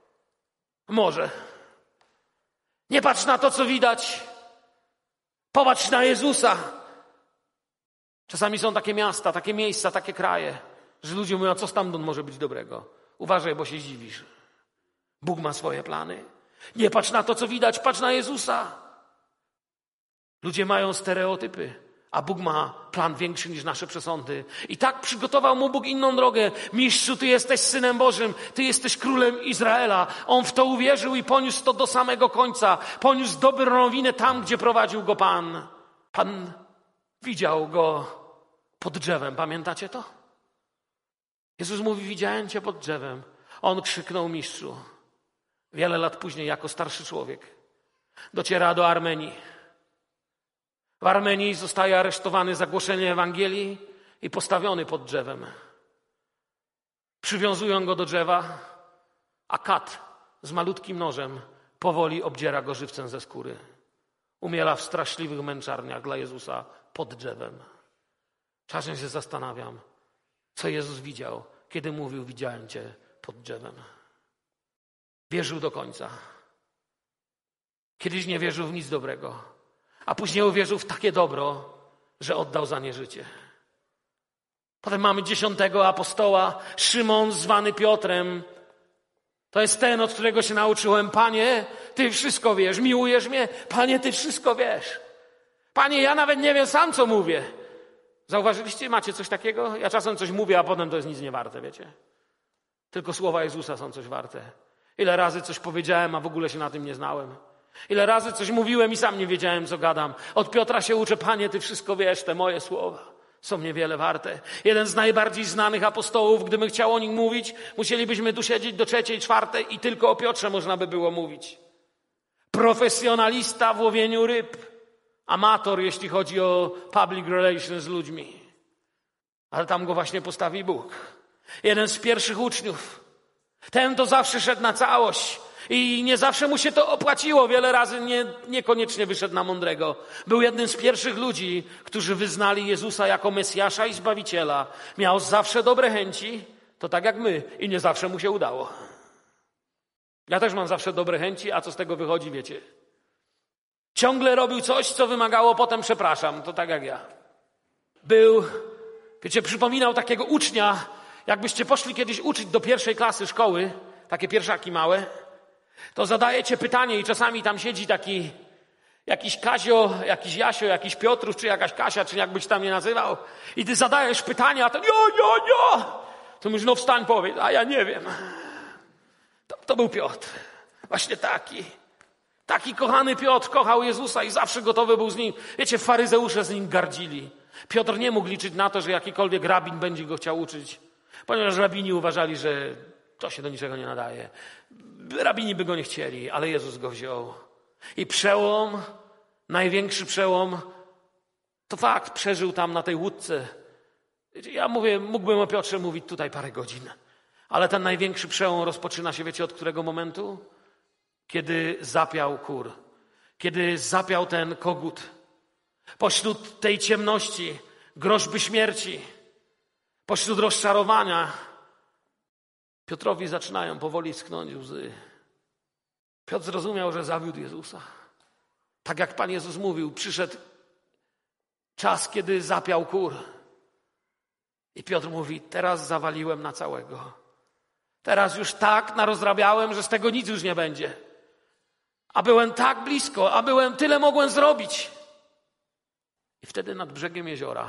Może. Nie patrz na to, co widać. Popatrz na Jezusa. Czasami są takie miasta, takie miejsca, takie kraje, że ludzie mówią, co stamtąd może być dobrego? Uważaj, bo się zdziwisz. Bóg ma swoje plany. Nie patrz na to, co widać, patrz na Jezusa. Ludzie mają stereotypy, a Bóg ma plan większy niż nasze przesądy. I tak przygotował mu Bóg inną drogę. Mistrzu, Ty jesteś Synem Bożym, Ty jesteś Królem Izraela. On w to uwierzył i poniósł to do samego końca. Poniósł dobrą nowinę tam, gdzie prowadził go Pan. Pan widział go pod drzewem. Pamiętacie to? Jezus mówi, widziałem Cię pod drzewem. On krzyknął, mistrzu. Wiele lat później, jako starszy człowiek, dociera do Armenii. W Armenii zostaje aresztowany za głoszenie Ewangelii i postawiony pod drzewem. Przywiązują go do drzewa, a kat z malutkim nożem powoli obdziera go żywcem ze skóry. Umiera w straszliwych męczarniach dla Jezusa pod drzewem. Czasem się zastanawiam, co Jezus widział, kiedy mówił, widziałem Cię pod drzewem. Wierzył do końca. Kiedyś nie wierzył w nic dobrego, a później uwierzył w takie dobro, że oddał za nie życie. Potem mamy dziesiątego apostoła, Szymon zwany Piotrem. To jest ten, od którego się nauczyłem. Panie, Ty wszystko wiesz, miłujesz mnie? Panie, Ty wszystko wiesz. Panie, ja nawet nie wiem sam, co mówię. Zauważyliście, macie coś takiego? Ja czasem coś mówię, a potem to jest nic nie warte, wiecie? Tylko słowa Jezusa są coś warte. Ile razy coś powiedziałem, a w ogóle się na tym nie znałem. Ile razy coś mówiłem i sam nie wiedziałem, co gadam. Od Piotra się uczę, Panie, Ty wszystko wiesz, te moje słowa są niewiele warte. Jeden z najbardziej znanych apostołów, gdybym chciał o nim mówić, musielibyśmy tu siedzieć do trzeciej, czwartej i tylko o Piotrze można by było mówić. Profesjonalista w łowieniu ryb. Amator, jeśli chodzi o public relations z ludźmi. Ale tam go właśnie postawi Bóg. Jeden z pierwszych uczniów. Ten to zawsze szedł na całość. I nie zawsze mu się to opłaciło. Wiele razy nie, niekoniecznie wyszedł na mądrego. Był jednym z pierwszych ludzi, którzy wyznali Jezusa jako Mesjasza i Zbawiciela. Miał zawsze dobre chęci, to tak jak my. I nie zawsze mu się udało. Ja też mam zawsze dobre chęci, a co z tego wychodzi, wiecie? Ciągle robił coś, co wymagało potem przepraszam. To tak jak ja. Był, wiecie, przypominał takiego ucznia, jakbyście poszli kiedyś uczyć do pierwszej klasy szkoły, takie pierwszaki małe, to zadajecie pytanie i czasami tam siedzi taki jakiś Kazio, jakiś Jasio, jakiś Piotruś, czy jakaś Kasia, czy jakbyś tam nie nazywał. I ty zadajesz pytanie, a ten jo, jo, jo. To mówisz, no wstań, powiedz, a ja nie wiem. To, to był Piotr. Właśnie taki. Taki kochany Piotr kochał Jezusa i zawsze gotowy był z nim. Wiecie, faryzeusze z nim gardzili. Piotr nie mógł liczyć na to, że jakikolwiek rabin będzie go chciał uczyć, ponieważ rabini uważali, że to się do niczego nie nadaje. Rabini by go nie chcieli, ale Jezus go wziął. I przełom, największy przełom, to fakt, przeżył tam na tej łódce. Ja mówię, mógłbym o Piotrze mówić tutaj parę godzin, ale ten największy przełom rozpoczyna się, wiecie, od którego momentu? Kiedy zapiał kur, kiedy zapiał ten kogut. Pośród tej ciemności, groźby śmierci, pośród rozczarowania, Piotrowi zaczynają powoli sknąć łzy. Piotr zrozumiał, że zawiódł Jezusa. Tak jak Pan Jezus mówił, przyszedł czas, kiedy zapiał kur. I Piotr mówi, teraz zawaliłem na całego. Teraz już tak narozrabiałem, że z tego nic już nie będzie. A byłem tak blisko, a byłem, tyle mogłem zrobić. I wtedy nad brzegiem jeziora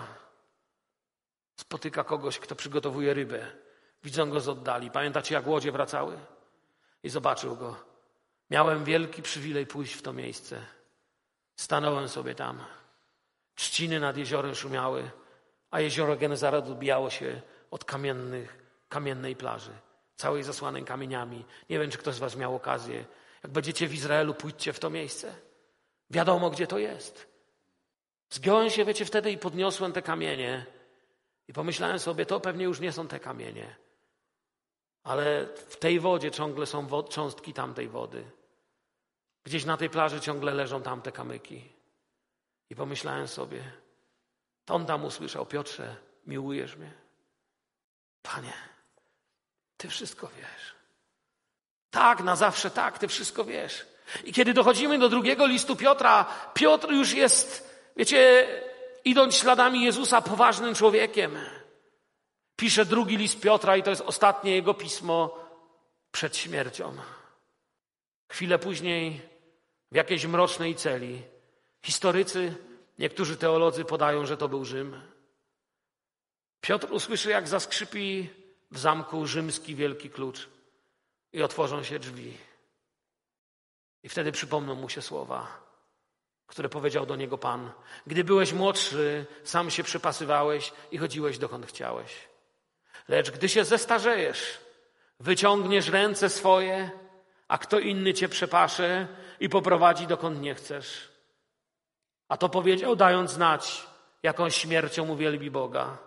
spotyka kogoś, kto przygotowuje rybę. Widzą go z oddali. Pamiętacie, jak łodzie wracały? I zobaczył go. Miałem wielki przywilej pójść w to miejsce. Stanąłem sobie tam. Trzciny nad jeziorem szumiały, a jezioro Genezaret odbijało się od kamiennych, kamiennej plaży, całej zasłanej kamieniami. Nie wiem, czy ktoś z was miał okazję. Jak będziecie w Izraelu, pójdźcie w to miejsce. Wiadomo, gdzie to jest. Zgiąłem się, wiecie, wtedy i podniosłem te kamienie i pomyślałem sobie, to pewnie już nie są te kamienie, ale w tej wodzie ciągle są wod- cząstki tamtej wody. Gdzieś na tej plaży ciągle leżą tamte kamyki. I pomyślałem sobie, to on tam usłyszał: Piotrze, miłujesz mnie? Panie, Ty wszystko wiesz. Tak, na zawsze tak, Ty wszystko wiesz. I kiedy dochodzimy do drugiego listu Piotra, Piotr już jest, wiecie, idąc śladami Jezusa, poważnym człowiekiem. Pisze drugi list Piotra i to jest ostatnie jego pismo przed śmiercią. Chwilę później w jakiejś mrocznej celi historycy, niektórzy teolodzy podają, że to był Rzym. Piotr usłyszy, jak zaskrzypi w zamku rzymski wielki klucz i otworzą się drzwi. I wtedy przypomną mu się słowa, które powiedział do niego Pan. Gdy byłeś młodszy, sam się przypasywałeś i chodziłeś dokąd chciałeś. Lecz gdy się zestarzejesz, wyciągniesz ręce swoje, a kto inny cię przepasze i poprowadzi dokąd nie chcesz. A to powiedział, dając znać, jaką śmiercią uwielbi Boga.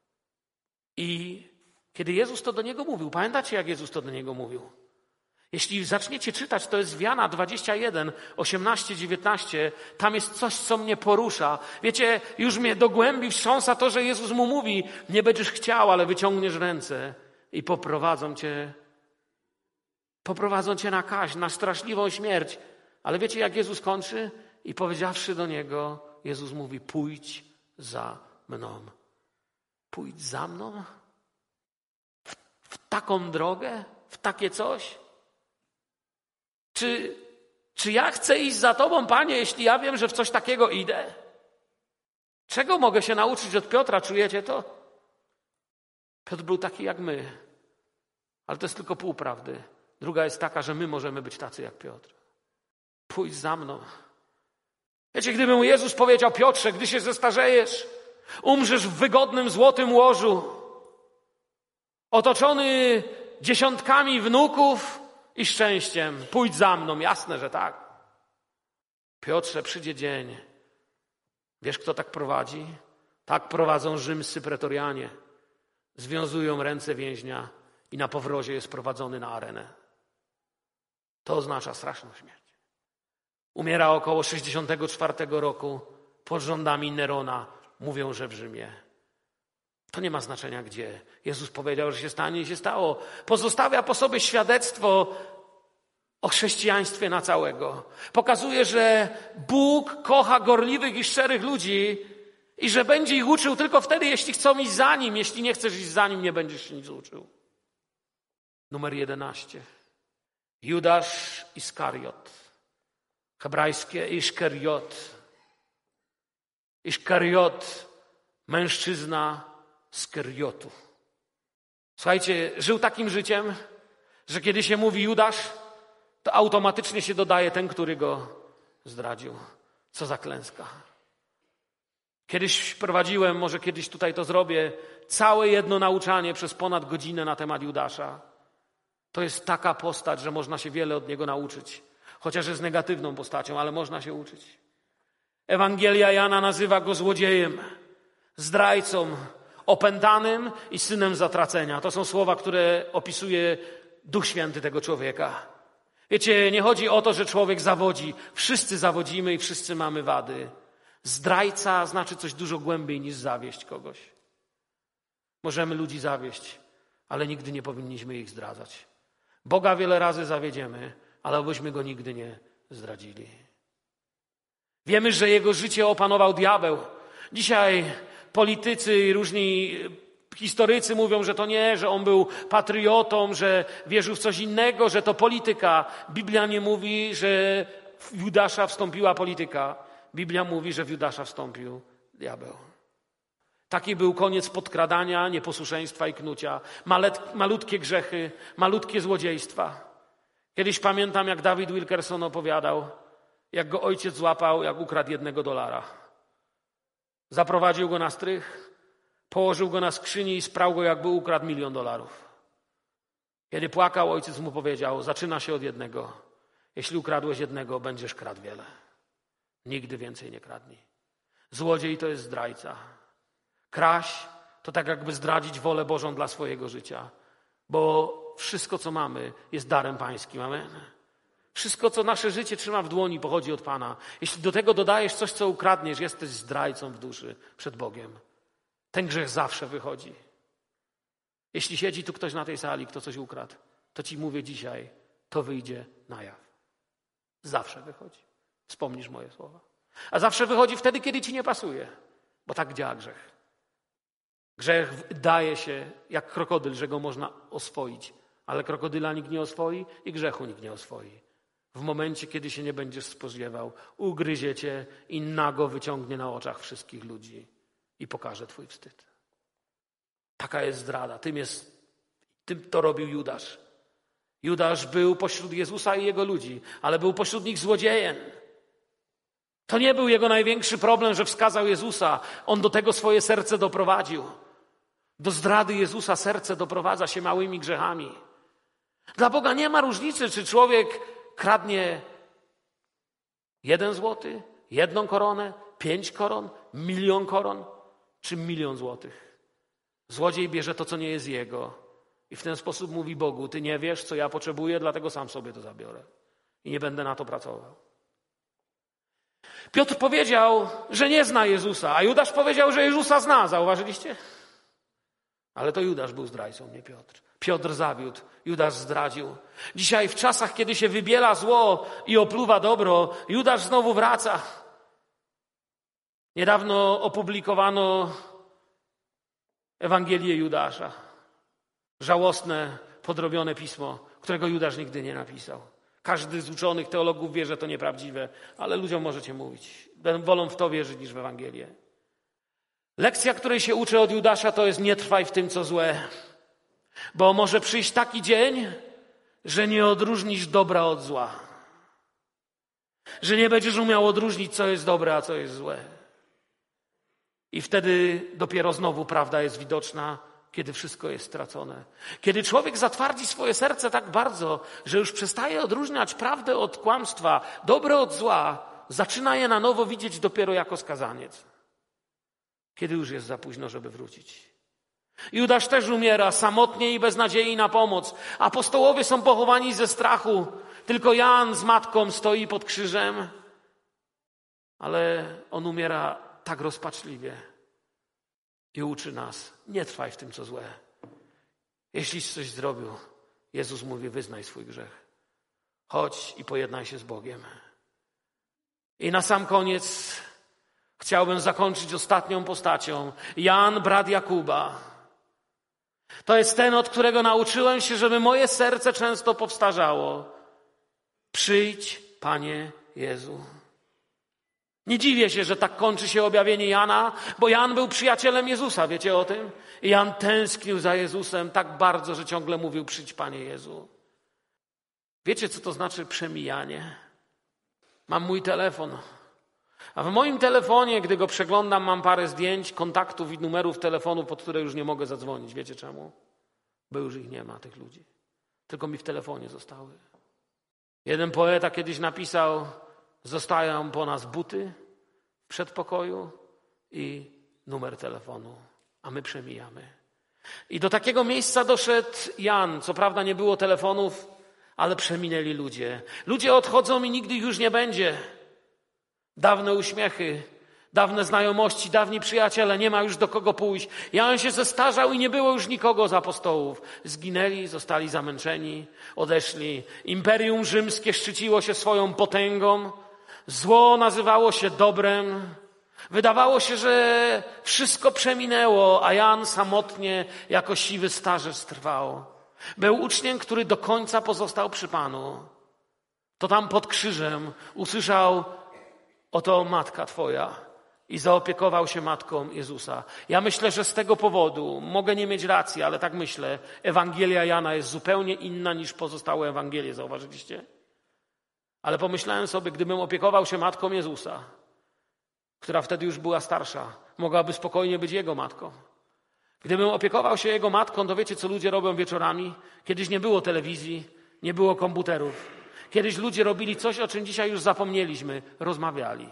I kiedy Jezus to do niego mówił, pamiętacie, jak Jezus to do niego mówił? Jeśli zaczniecie czytać, to jest Jana dwadzieścia jeden, osiemnaście, dziewiętnaście, tam jest coś, co mnie porusza. Wiecie, już mnie do głębi wstrząsa to, że Jezus mu mówi: nie będziesz chciał, ale wyciągniesz ręce i poprowadzą cię, poprowadzą cię na kaźń, na straszliwą śmierć. Ale wiecie, jak Jezus kończy? I powiedziawszy do niego, Jezus mówi: pójdź za mną. Pójdź za mną? W, w taką drogę? W takie coś? Czy, czy ja chcę iść za Tobą, Panie, jeśli ja wiem, że w coś takiego idę? Czego mogę się nauczyć od Piotra? Czujecie to? Piotr był taki jak my. Ale to jest tylko pół prawdy. Druga jest taka, że my możemy być tacy jak Piotr. Pójdź za mną. Wiecie, gdyby mu Jezus powiedział: Piotrze, gdy się zestarzejesz, umrzesz w wygodnym złotym łożu, otoczony dziesiątkami wnuków i szczęściem, pójdź za mną. Jasne, że tak. Piotrze, przyjdzie dzień. Wiesz, kto tak prowadzi? Tak prowadzą rzymscy pretorianie. Związują ręce więźnia i na powrozie jest prowadzony na arenę. To oznacza straszną śmierć. Umiera około sześćdziesiątego czwartego roku pod rządami Nerona. Mówią, że w Rzymie. To nie ma znaczenia gdzie. Jezus powiedział, że się stanie i się stało. Pozostawia po sobie świadectwo o chrześcijaństwie na całego. Pokazuje, że Bóg kocha gorliwych i szczerych ludzi i że będzie ich uczył tylko wtedy, jeśli chcą iść za Nim. Jeśli nie chcesz iść za Nim, nie będziesz się nic uczył. Numer jedenaście. Judasz Iskariot. Hebrajskie Iszkariot. Iszkariot, mężczyzna z Keriotu. Słuchajcie, żył takim życiem, że kiedy się mówi Judasz, to automatycznie się dodaje ten, który go zdradził. Co za klęska. Kiedyś prowadziłem, może kiedyś tutaj to zrobię, całe jedno nauczanie przez ponad godzinę na temat Judasza. To jest taka postać, że można się wiele od niego nauczyć. Chociaż jest negatywną postacią, ale można się uczyć. Ewangelia Jana nazywa go złodziejem, zdrajcą, opętanym i synem zatracenia. To są słowa, które opisuje Duch Święty tego człowieka. Wiecie, nie chodzi o to, że człowiek zawodzi. Wszyscy zawodzimy i wszyscy mamy wady. Zdrajca znaczy coś dużo głębiej niż zawieść kogoś. Możemy ludzi zawieść, ale nigdy nie powinniśmy ich zdradzać. Boga wiele razy zawiedziemy, ale obyśmy go nigdy nie zdradzili. Wiemy, że jego życie opanował diabeł. Dzisiaj politycy i różni historycy mówią, że to nie, że on był patriotą, że wierzył w coś innego, że to polityka. Biblia nie mówi, że w Judasza wstąpiła polityka. Biblia mówi, że w Judasza wstąpił diabeł. Taki był koniec podkradania, nieposłuszeństwa i knucia. Malet, malutkie grzechy, malutkie złodziejstwa. Kiedyś pamiętam, jak David Wilkerson opowiadał, jak go ojciec złapał, jak ukradł jednego dolara. Zaprowadził go na strych, Położył go na skrzyni i sprał go, jakby ukradł milion dolarów. Kiedy płakał, ojciec mu powiedział, zaczyna się od jednego. Jeśli ukradłeś jednego, będziesz kradł wiele. Nigdy więcej nie kradnij. Złodziej to jest zdrajca. Kraść to tak jakby zdradzić wolę Bożą dla swojego życia. Bo wszystko, co mamy, jest darem pańskim. Amen. Wszystko, co nasze życie trzyma w dłoni, pochodzi od Pana. Jeśli do tego dodajesz coś, co ukradniesz, jesteś zdrajcą w duszy przed Bogiem. Ten grzech zawsze wychodzi. Jeśli siedzi tu ktoś na tej sali, kto coś ukradł, to ci mówię dzisiaj, to wyjdzie na jaw. Zawsze wychodzi. Wspomnisz moje słowa. A zawsze wychodzi wtedy, kiedy ci nie pasuje. Bo tak działa grzech. Grzech daje się jak krokodyl, że go można oswoić. Ale krokodyla nikt nie oswoi i grzechu nikt nie oswoi. W momencie, kiedy się nie będziesz spodziewał, ugryzie cię i nago wyciągnie na oczach wszystkich ludzi i pokaże twój wstyd. Taka jest zdrada. Tym, jest, tym to robił Judasz. Judasz był pośród Jezusa i jego ludzi, ale był pośród nich złodziejem. To nie był jego największy problem, że wskazał Jezusa. On do tego swoje serce doprowadził. Do zdrady Jezusa serce doprowadza się małymi grzechami. Dla Boga nie ma różnicy, czy człowiek kradnie jeden złoty, jedną koronę, pięć koron, milion koron, czy milion złotych. Złodziej bierze to, co nie jest jego i w ten sposób mówi Bogu, ty nie wiesz, co ja potrzebuję, dlatego sam sobie to zabiorę i nie będę na to pracował. Piotr powiedział, że nie zna Jezusa, a Judasz powiedział, że Jezusa zna. Zauważyliście? Ale to Judasz był zdrajcą, nie Piotr. Piotr zawiódł, Judasz zdradził. Dzisiaj w czasach, kiedy się wybiela zło i opluwa dobro, Judasz znowu wraca. Niedawno opublikowano Ewangelię Judasza. Żałosne, podrobione pismo, którego Judasz nigdy nie napisał. Każdy z uczonych teologów wie, że to nieprawdziwe, ale ludziom możecie mówić. Wolą w to wierzyć niż w Ewangelię. Lekcja, której się uczę od Judasza, to jest nie trwaj w tym, co złe. Bo może przyjść taki dzień, że nie odróżnisz dobra od zła. Że nie będziesz umiał odróżnić, co jest dobre, a co jest złe. I wtedy dopiero znowu prawda jest widoczna, kiedy wszystko jest stracone. Kiedy człowiek zatwardzi swoje serce tak bardzo, że już przestaje odróżniać prawdę od kłamstwa, dobre od zła, zaczyna je na nowo widzieć dopiero jako skazaniec. Kiedy już jest za późno, żeby wrócić. Judasz też umiera samotnie i bez nadziei na pomoc. Apostołowie są pochowani ze strachu. Tylko Jan z matką stoi pod krzyżem. Ale on umiera tak rozpaczliwie. I uczy nas, nie trwaj w tym, co złe. Jeśliś coś zrobił, Jezus mówi, wyznaj swój grzech. Chodź i pojednaj się z Bogiem. I na sam koniec chciałbym zakończyć ostatnią postacią. Jan, brat Jakuba. To jest ten, od którego nauczyłem się, żeby moje serce często powtarzało. Przyjdź, Panie Jezu. Nie dziwię się, że tak kończy się objawienie Jana, bo Jan był przyjacielem Jezusa, wiecie o tym? I Jan tęsknił za Jezusem tak bardzo, że ciągle mówił, przyjdź, Panie Jezu. Wiecie, co to znaczy przemijanie? Mam mój telefon. A w moim telefonie, gdy go przeglądam, mam parę zdjęć, kontaktów i numerów telefonu, pod które już nie mogę zadzwonić. Wiecie czemu? Bo już ich nie ma, tych ludzi. Tylko mi w telefonie zostały. Jeden poeta kiedyś napisał, zostają po nas buty w przedpokoju i numer telefonu, a my przemijamy. I do takiego miejsca doszedł Jan. Co prawda nie było telefonów, ale przeminęli ludzie. Ludzie odchodzą i nigdy ich już nie będzie. Dawne uśmiechy, dawne znajomości, dawni przyjaciele, nie ma już do kogo pójść. Jan się zestarzał i nie było już nikogo z apostołów. Zginęli, zostali zamęczeni, odeszli. Imperium rzymskie szczyciło się swoją potęgą. Zło nazywało się dobrem. Wydawało się, że wszystko przeminęło, a Jan samotnie jako siwy starzec trwał. Był uczniem, który do końca pozostał przy Panu. To tam pod krzyżem usłyszał: oto matka twoja, i zaopiekował się matką Jezusa. Ja myślę, że z tego powodu, mogę nie mieć racji, ale tak myślę, Ewangelia Jana jest zupełnie inna niż pozostałe Ewangelie, zauważyliście? Ale pomyślałem sobie, gdybym opiekował się matką Jezusa, która wtedy już była starsza, mogłaby spokojnie być jego matką. Gdybym opiekował się jego matką, to wiecie, co ludzie robią wieczorami? Kiedyś nie było telewizji, nie było komputerów. Kiedyś ludzie robili coś, o czym dzisiaj już zapomnieliśmy. Rozmawiali.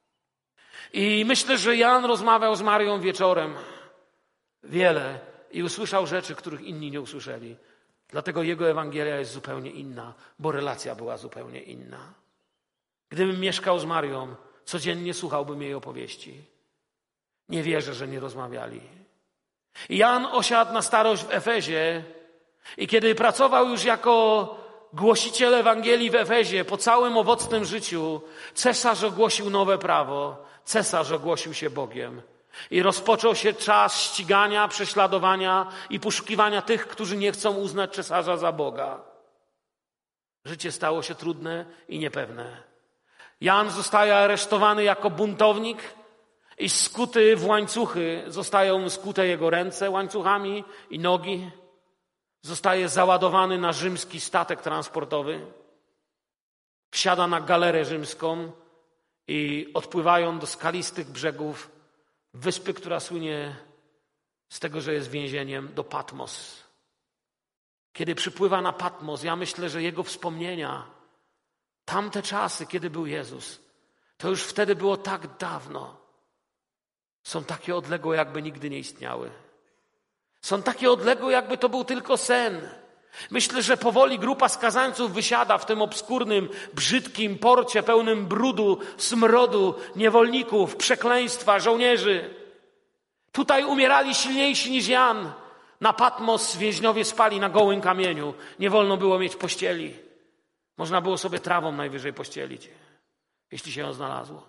I myślę, że Jan rozmawiał z Marią wieczorem wiele i usłyszał rzeczy, których inni nie usłyszeli. Dlatego jego Ewangelia jest zupełnie inna, bo relacja była zupełnie inna. Gdybym mieszkał z Marią, codziennie słuchałbym jej opowieści. Nie wierzę, że nie rozmawiali. Jan osiadł na starość w Efezie i kiedy pracował już jako głosiciel Ewangelii w Efezie, po całym owocnym życiu, cesarz ogłosił nowe prawo, cesarz ogłosił się Bogiem. I rozpoczął się czas ścigania, prześladowania i poszukiwania tych, którzy nie chcą uznać cesarza za Boga. Życie stało się trudne i niepewne. Jan zostaje aresztowany jako buntownik i skuty w łańcuchy, zostają skute jego ręce łańcuchami i nogi. Zostaje załadowany na rzymski statek transportowy. Wsiada na galerę rzymską i odpływają do skalistych brzegów wyspy, która słynie z tego, że jest więzieniem, do Patmos. Kiedy przypływa na Patmos, ja myślę, że jego wspomnienia, tamte czasy, kiedy był Jezus, to już wtedy było tak dawno. Są takie odległe, jakby nigdy nie istniały. Są takie odległe, jakby to był tylko sen. Myślę, że powoli grupa skazańców wysiada w tym obskurnym, brzydkim porcie pełnym brudu, smrodu, niewolników, przekleństwa, żołnierzy. Tutaj umierali silniejsi niż Jan. Na Patmos więźniowie spali na gołym kamieniu. Nie wolno było mieć pościeli. Można było sobie trawą najwyżej pościelić, jeśli się ją znalazło.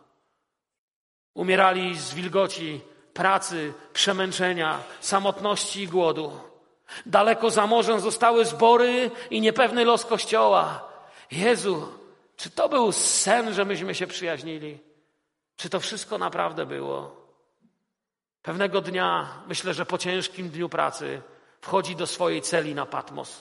Umierali z wilgoci, pracy, przemęczenia, samotności i głodu. Daleko za morzem zostały zbory i niepewny los Kościoła. Jezu, czy to był sen, że myśmy się przyjaźnili? Czy to wszystko naprawdę było? Pewnego dnia, myślę, że po ciężkim dniu pracy, wchodzi do swojej celi na Patmos.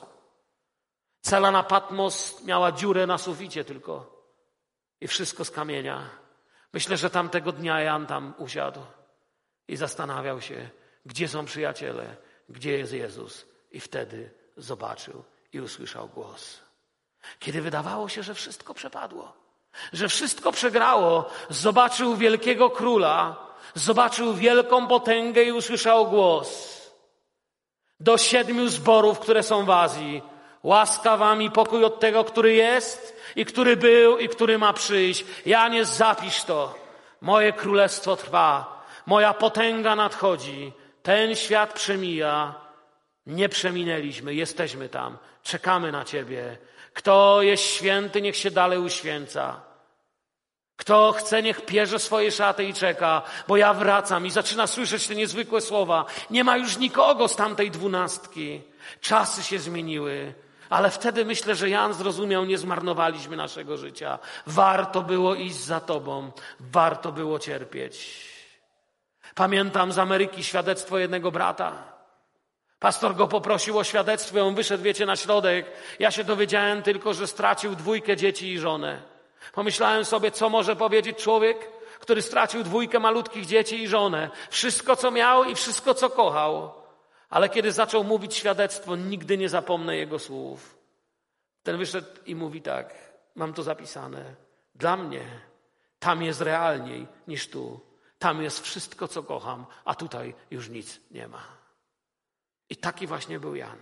Cela na Patmos miała dziurę na suficie tylko i wszystko z kamienia. Myślę, że tamtego dnia Jan tam usiadł i zastanawiał się, gdzie są przyjaciele, gdzie jest Jezus. I wtedy zobaczył i usłyszał głos. Kiedy wydawało się, że wszystko przepadło, że wszystko przegrało, zobaczył wielkiego króla, zobaczył wielką potęgę i usłyszał głos. Do siedmiu zborów, które są w Azji, łaska wam i pokój od tego, który jest i który był i który ma przyjść. Janie, zapisz to. Moje królestwo trwa, moja potęga nadchodzi, ten świat przemija. Nie przeminęliśmy, jesteśmy tam, czekamy na Ciebie. Kto jest święty, niech się dalej uświęca. Kto chce, niech pierze swoje szaty i czeka, bo ja wracam i zaczyna słyszeć te niezwykłe słowa. Nie ma już nikogo z tamtej dwunastki. Czasy się zmieniły, ale wtedy myślę, że Jan zrozumiał, nie zmarnowaliśmy naszego życia. Warto było iść za Tobą, warto było cierpieć. Pamiętam z Ameryki świadectwo jednego brata. Pastor go poprosił o świadectwo, on wyszedł, wiecie, na środek. Ja się dowiedziałem tylko, że stracił dwójkę dzieci i żonę. Pomyślałem sobie, co może powiedzieć człowiek, który stracił dwójkę malutkich dzieci i żonę. Wszystko, co miał i wszystko, co kochał. Ale kiedy zaczął mówić świadectwo, nigdy nie zapomnę jego słów. Ten wyszedł i mówi tak, mam to zapisane. Dla mnie tam jest realniej niż tu. Tam jest wszystko, co kocham, a tutaj już nic nie ma. I taki właśnie był Jan.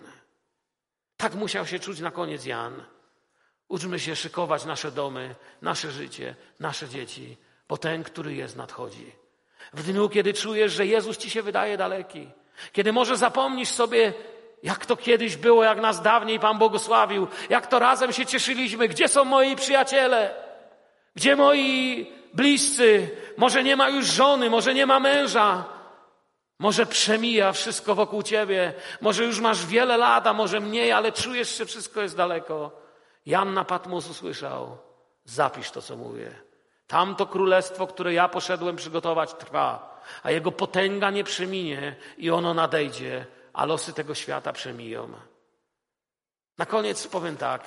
Tak musiał się czuć na koniec Jan. Uczmy się szykować nasze domy, nasze życie, nasze dzieci, bo ten, który jest, nadchodzi. W dniu, kiedy czujesz, że Jezus ci się wydaje daleki, kiedy może zapomnisz sobie, jak to kiedyś było, jak nas dawniej Pan błogosławił, jak to razem się cieszyliśmy, gdzie są moi przyjaciele, gdzie moi bliscy, może nie ma już żony, może nie ma męża, może przemija wszystko wokół ciebie, może już masz wiele lat, a może mniej, ale czujesz, że wszystko jest daleko. Jan na Patmos usłyszał, zapisz to, co mówię. Tamto królestwo, które ja poszedłem przygotować, trwa, a jego potęga nie przeminie i ono nadejdzie, a losy tego świata przemiją. Na koniec powiem tak,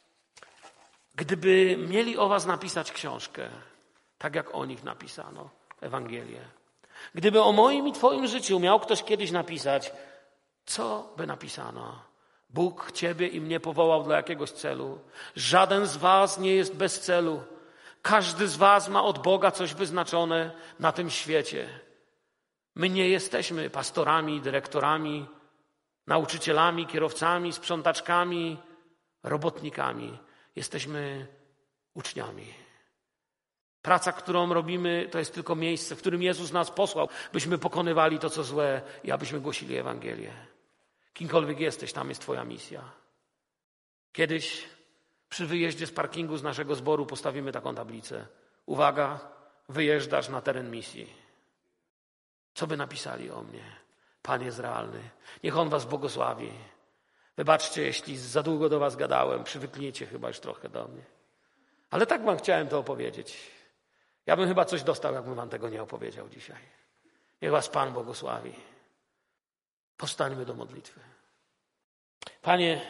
gdyby mieli o was napisać książkę, tak jak o nich napisano, Ewangelię, Gdyby o moim i Twoim życiu miał ktoś kiedyś napisać, co by napisano? Bóg Ciebie i mnie powołał dla jakiegoś celu. Żaden z was nie jest bez celu. Każdy z was ma od Boga coś wyznaczone na tym świecie. My nie jesteśmy pastorami, dyrektorami, nauczycielami, kierowcami, sprzątaczkami, robotnikami. Jesteśmy uczniami. Praca, którą robimy, to jest tylko miejsce, w którym Jezus nas posłał, byśmy pokonywali to, co złe i abyśmy głosili Ewangelię. Kimkolwiek jesteś, tam jest Twoja misja. Kiedyś przy wyjeździe z parkingu z naszego zboru postawimy taką tablicę. Uwaga, wyjeżdżasz na teren misji. Co by napisali o mnie? Pan jest realny. Niech On was błogosławi. Wybaczcie, jeśli za długo do was gadałem. Przywykniecie chyba już trochę do mnie. Ale tak wam chciałem to opowiedzieć. Ja bym chyba coś dostał, jakbym wam tego nie opowiedział dzisiaj. Niech was Pan błogosławi. Powstańmy do modlitwy. Panie,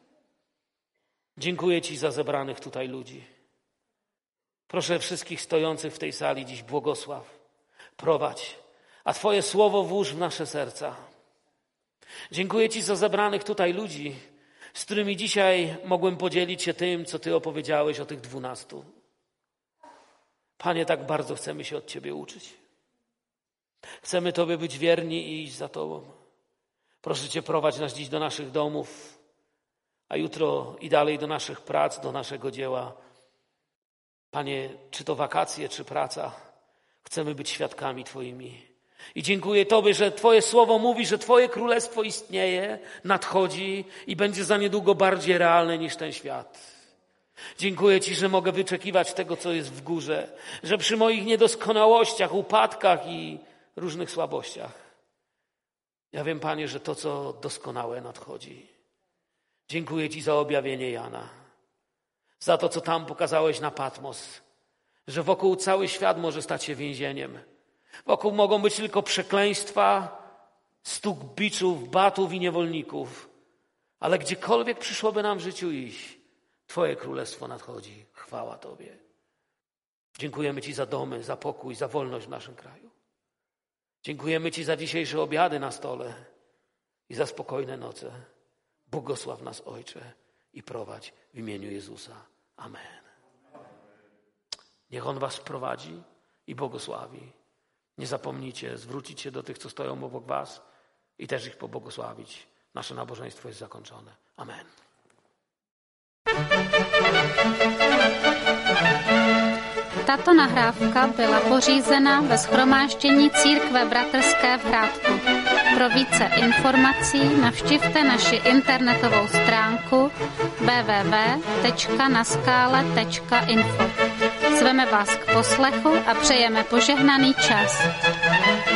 dziękuję Ci za zebranych tutaj ludzi. Proszę wszystkich stojących w tej sali dziś błogosław, prowadź, a Twoje słowo włóż w nasze serca. Dziękuję Ci za zebranych tutaj ludzi, z którymi dzisiaj mogłem podzielić się tym, co Ty opowiedziałeś o tych dwunastu. Panie, tak bardzo chcemy się od Ciebie uczyć. Chcemy Tobie być wierni i iść za Tobą. Proszę Cię, prowadź nas dziś do naszych domów, a jutro i dalej do naszych prac, do naszego dzieła. Panie, czy to wakacje, czy praca, chcemy być świadkami Twoimi. I dziękuję Tobie, że Twoje słowo mówi, że Twoje królestwo istnieje, nadchodzi i będzie za niedługo bardziej realne niż ten świat. Dziękuję Ci, że mogę wyczekiwać tego, co jest w górze, że przy moich niedoskonałościach, upadkach i różnych słabościach, ja wiem, Panie, że to, co doskonałe nadchodzi. Dziękuję Ci za objawienie Jana, za to, co tam pokazałeś na Patmos, że wokół cały świat może stać się więzieniem. Wokół mogą być tylko przekleństwa, stuk biczów, batów i niewolników. Ale gdziekolwiek przyszłoby nam w życiu iść, Twoje królestwo nadchodzi. Chwała Tobie. Dziękujemy Ci za domy, za pokój, za wolność w naszym kraju. Dziękujemy Ci za dzisiejsze obiady na stole i za spokojne noce. Błogosław nas, Ojcze, i prowadź w imieniu Jezusa. Amen. Niech On was prowadzi i błogosławi. Nie zapomnijcie zwrócić się do tych, co stoją obok was i też ich pobłogosławić. Nasze nabożeństwo jest zakończone. Amen. Tato nahrávka byla pořízena ve shromáždění Církve bratrské v Hrádku. Pro více informací navštivte naši internetovou stránku w w w tečka naskale tečka info. Zveme vás k poslechu a přejeme požehnaný čas.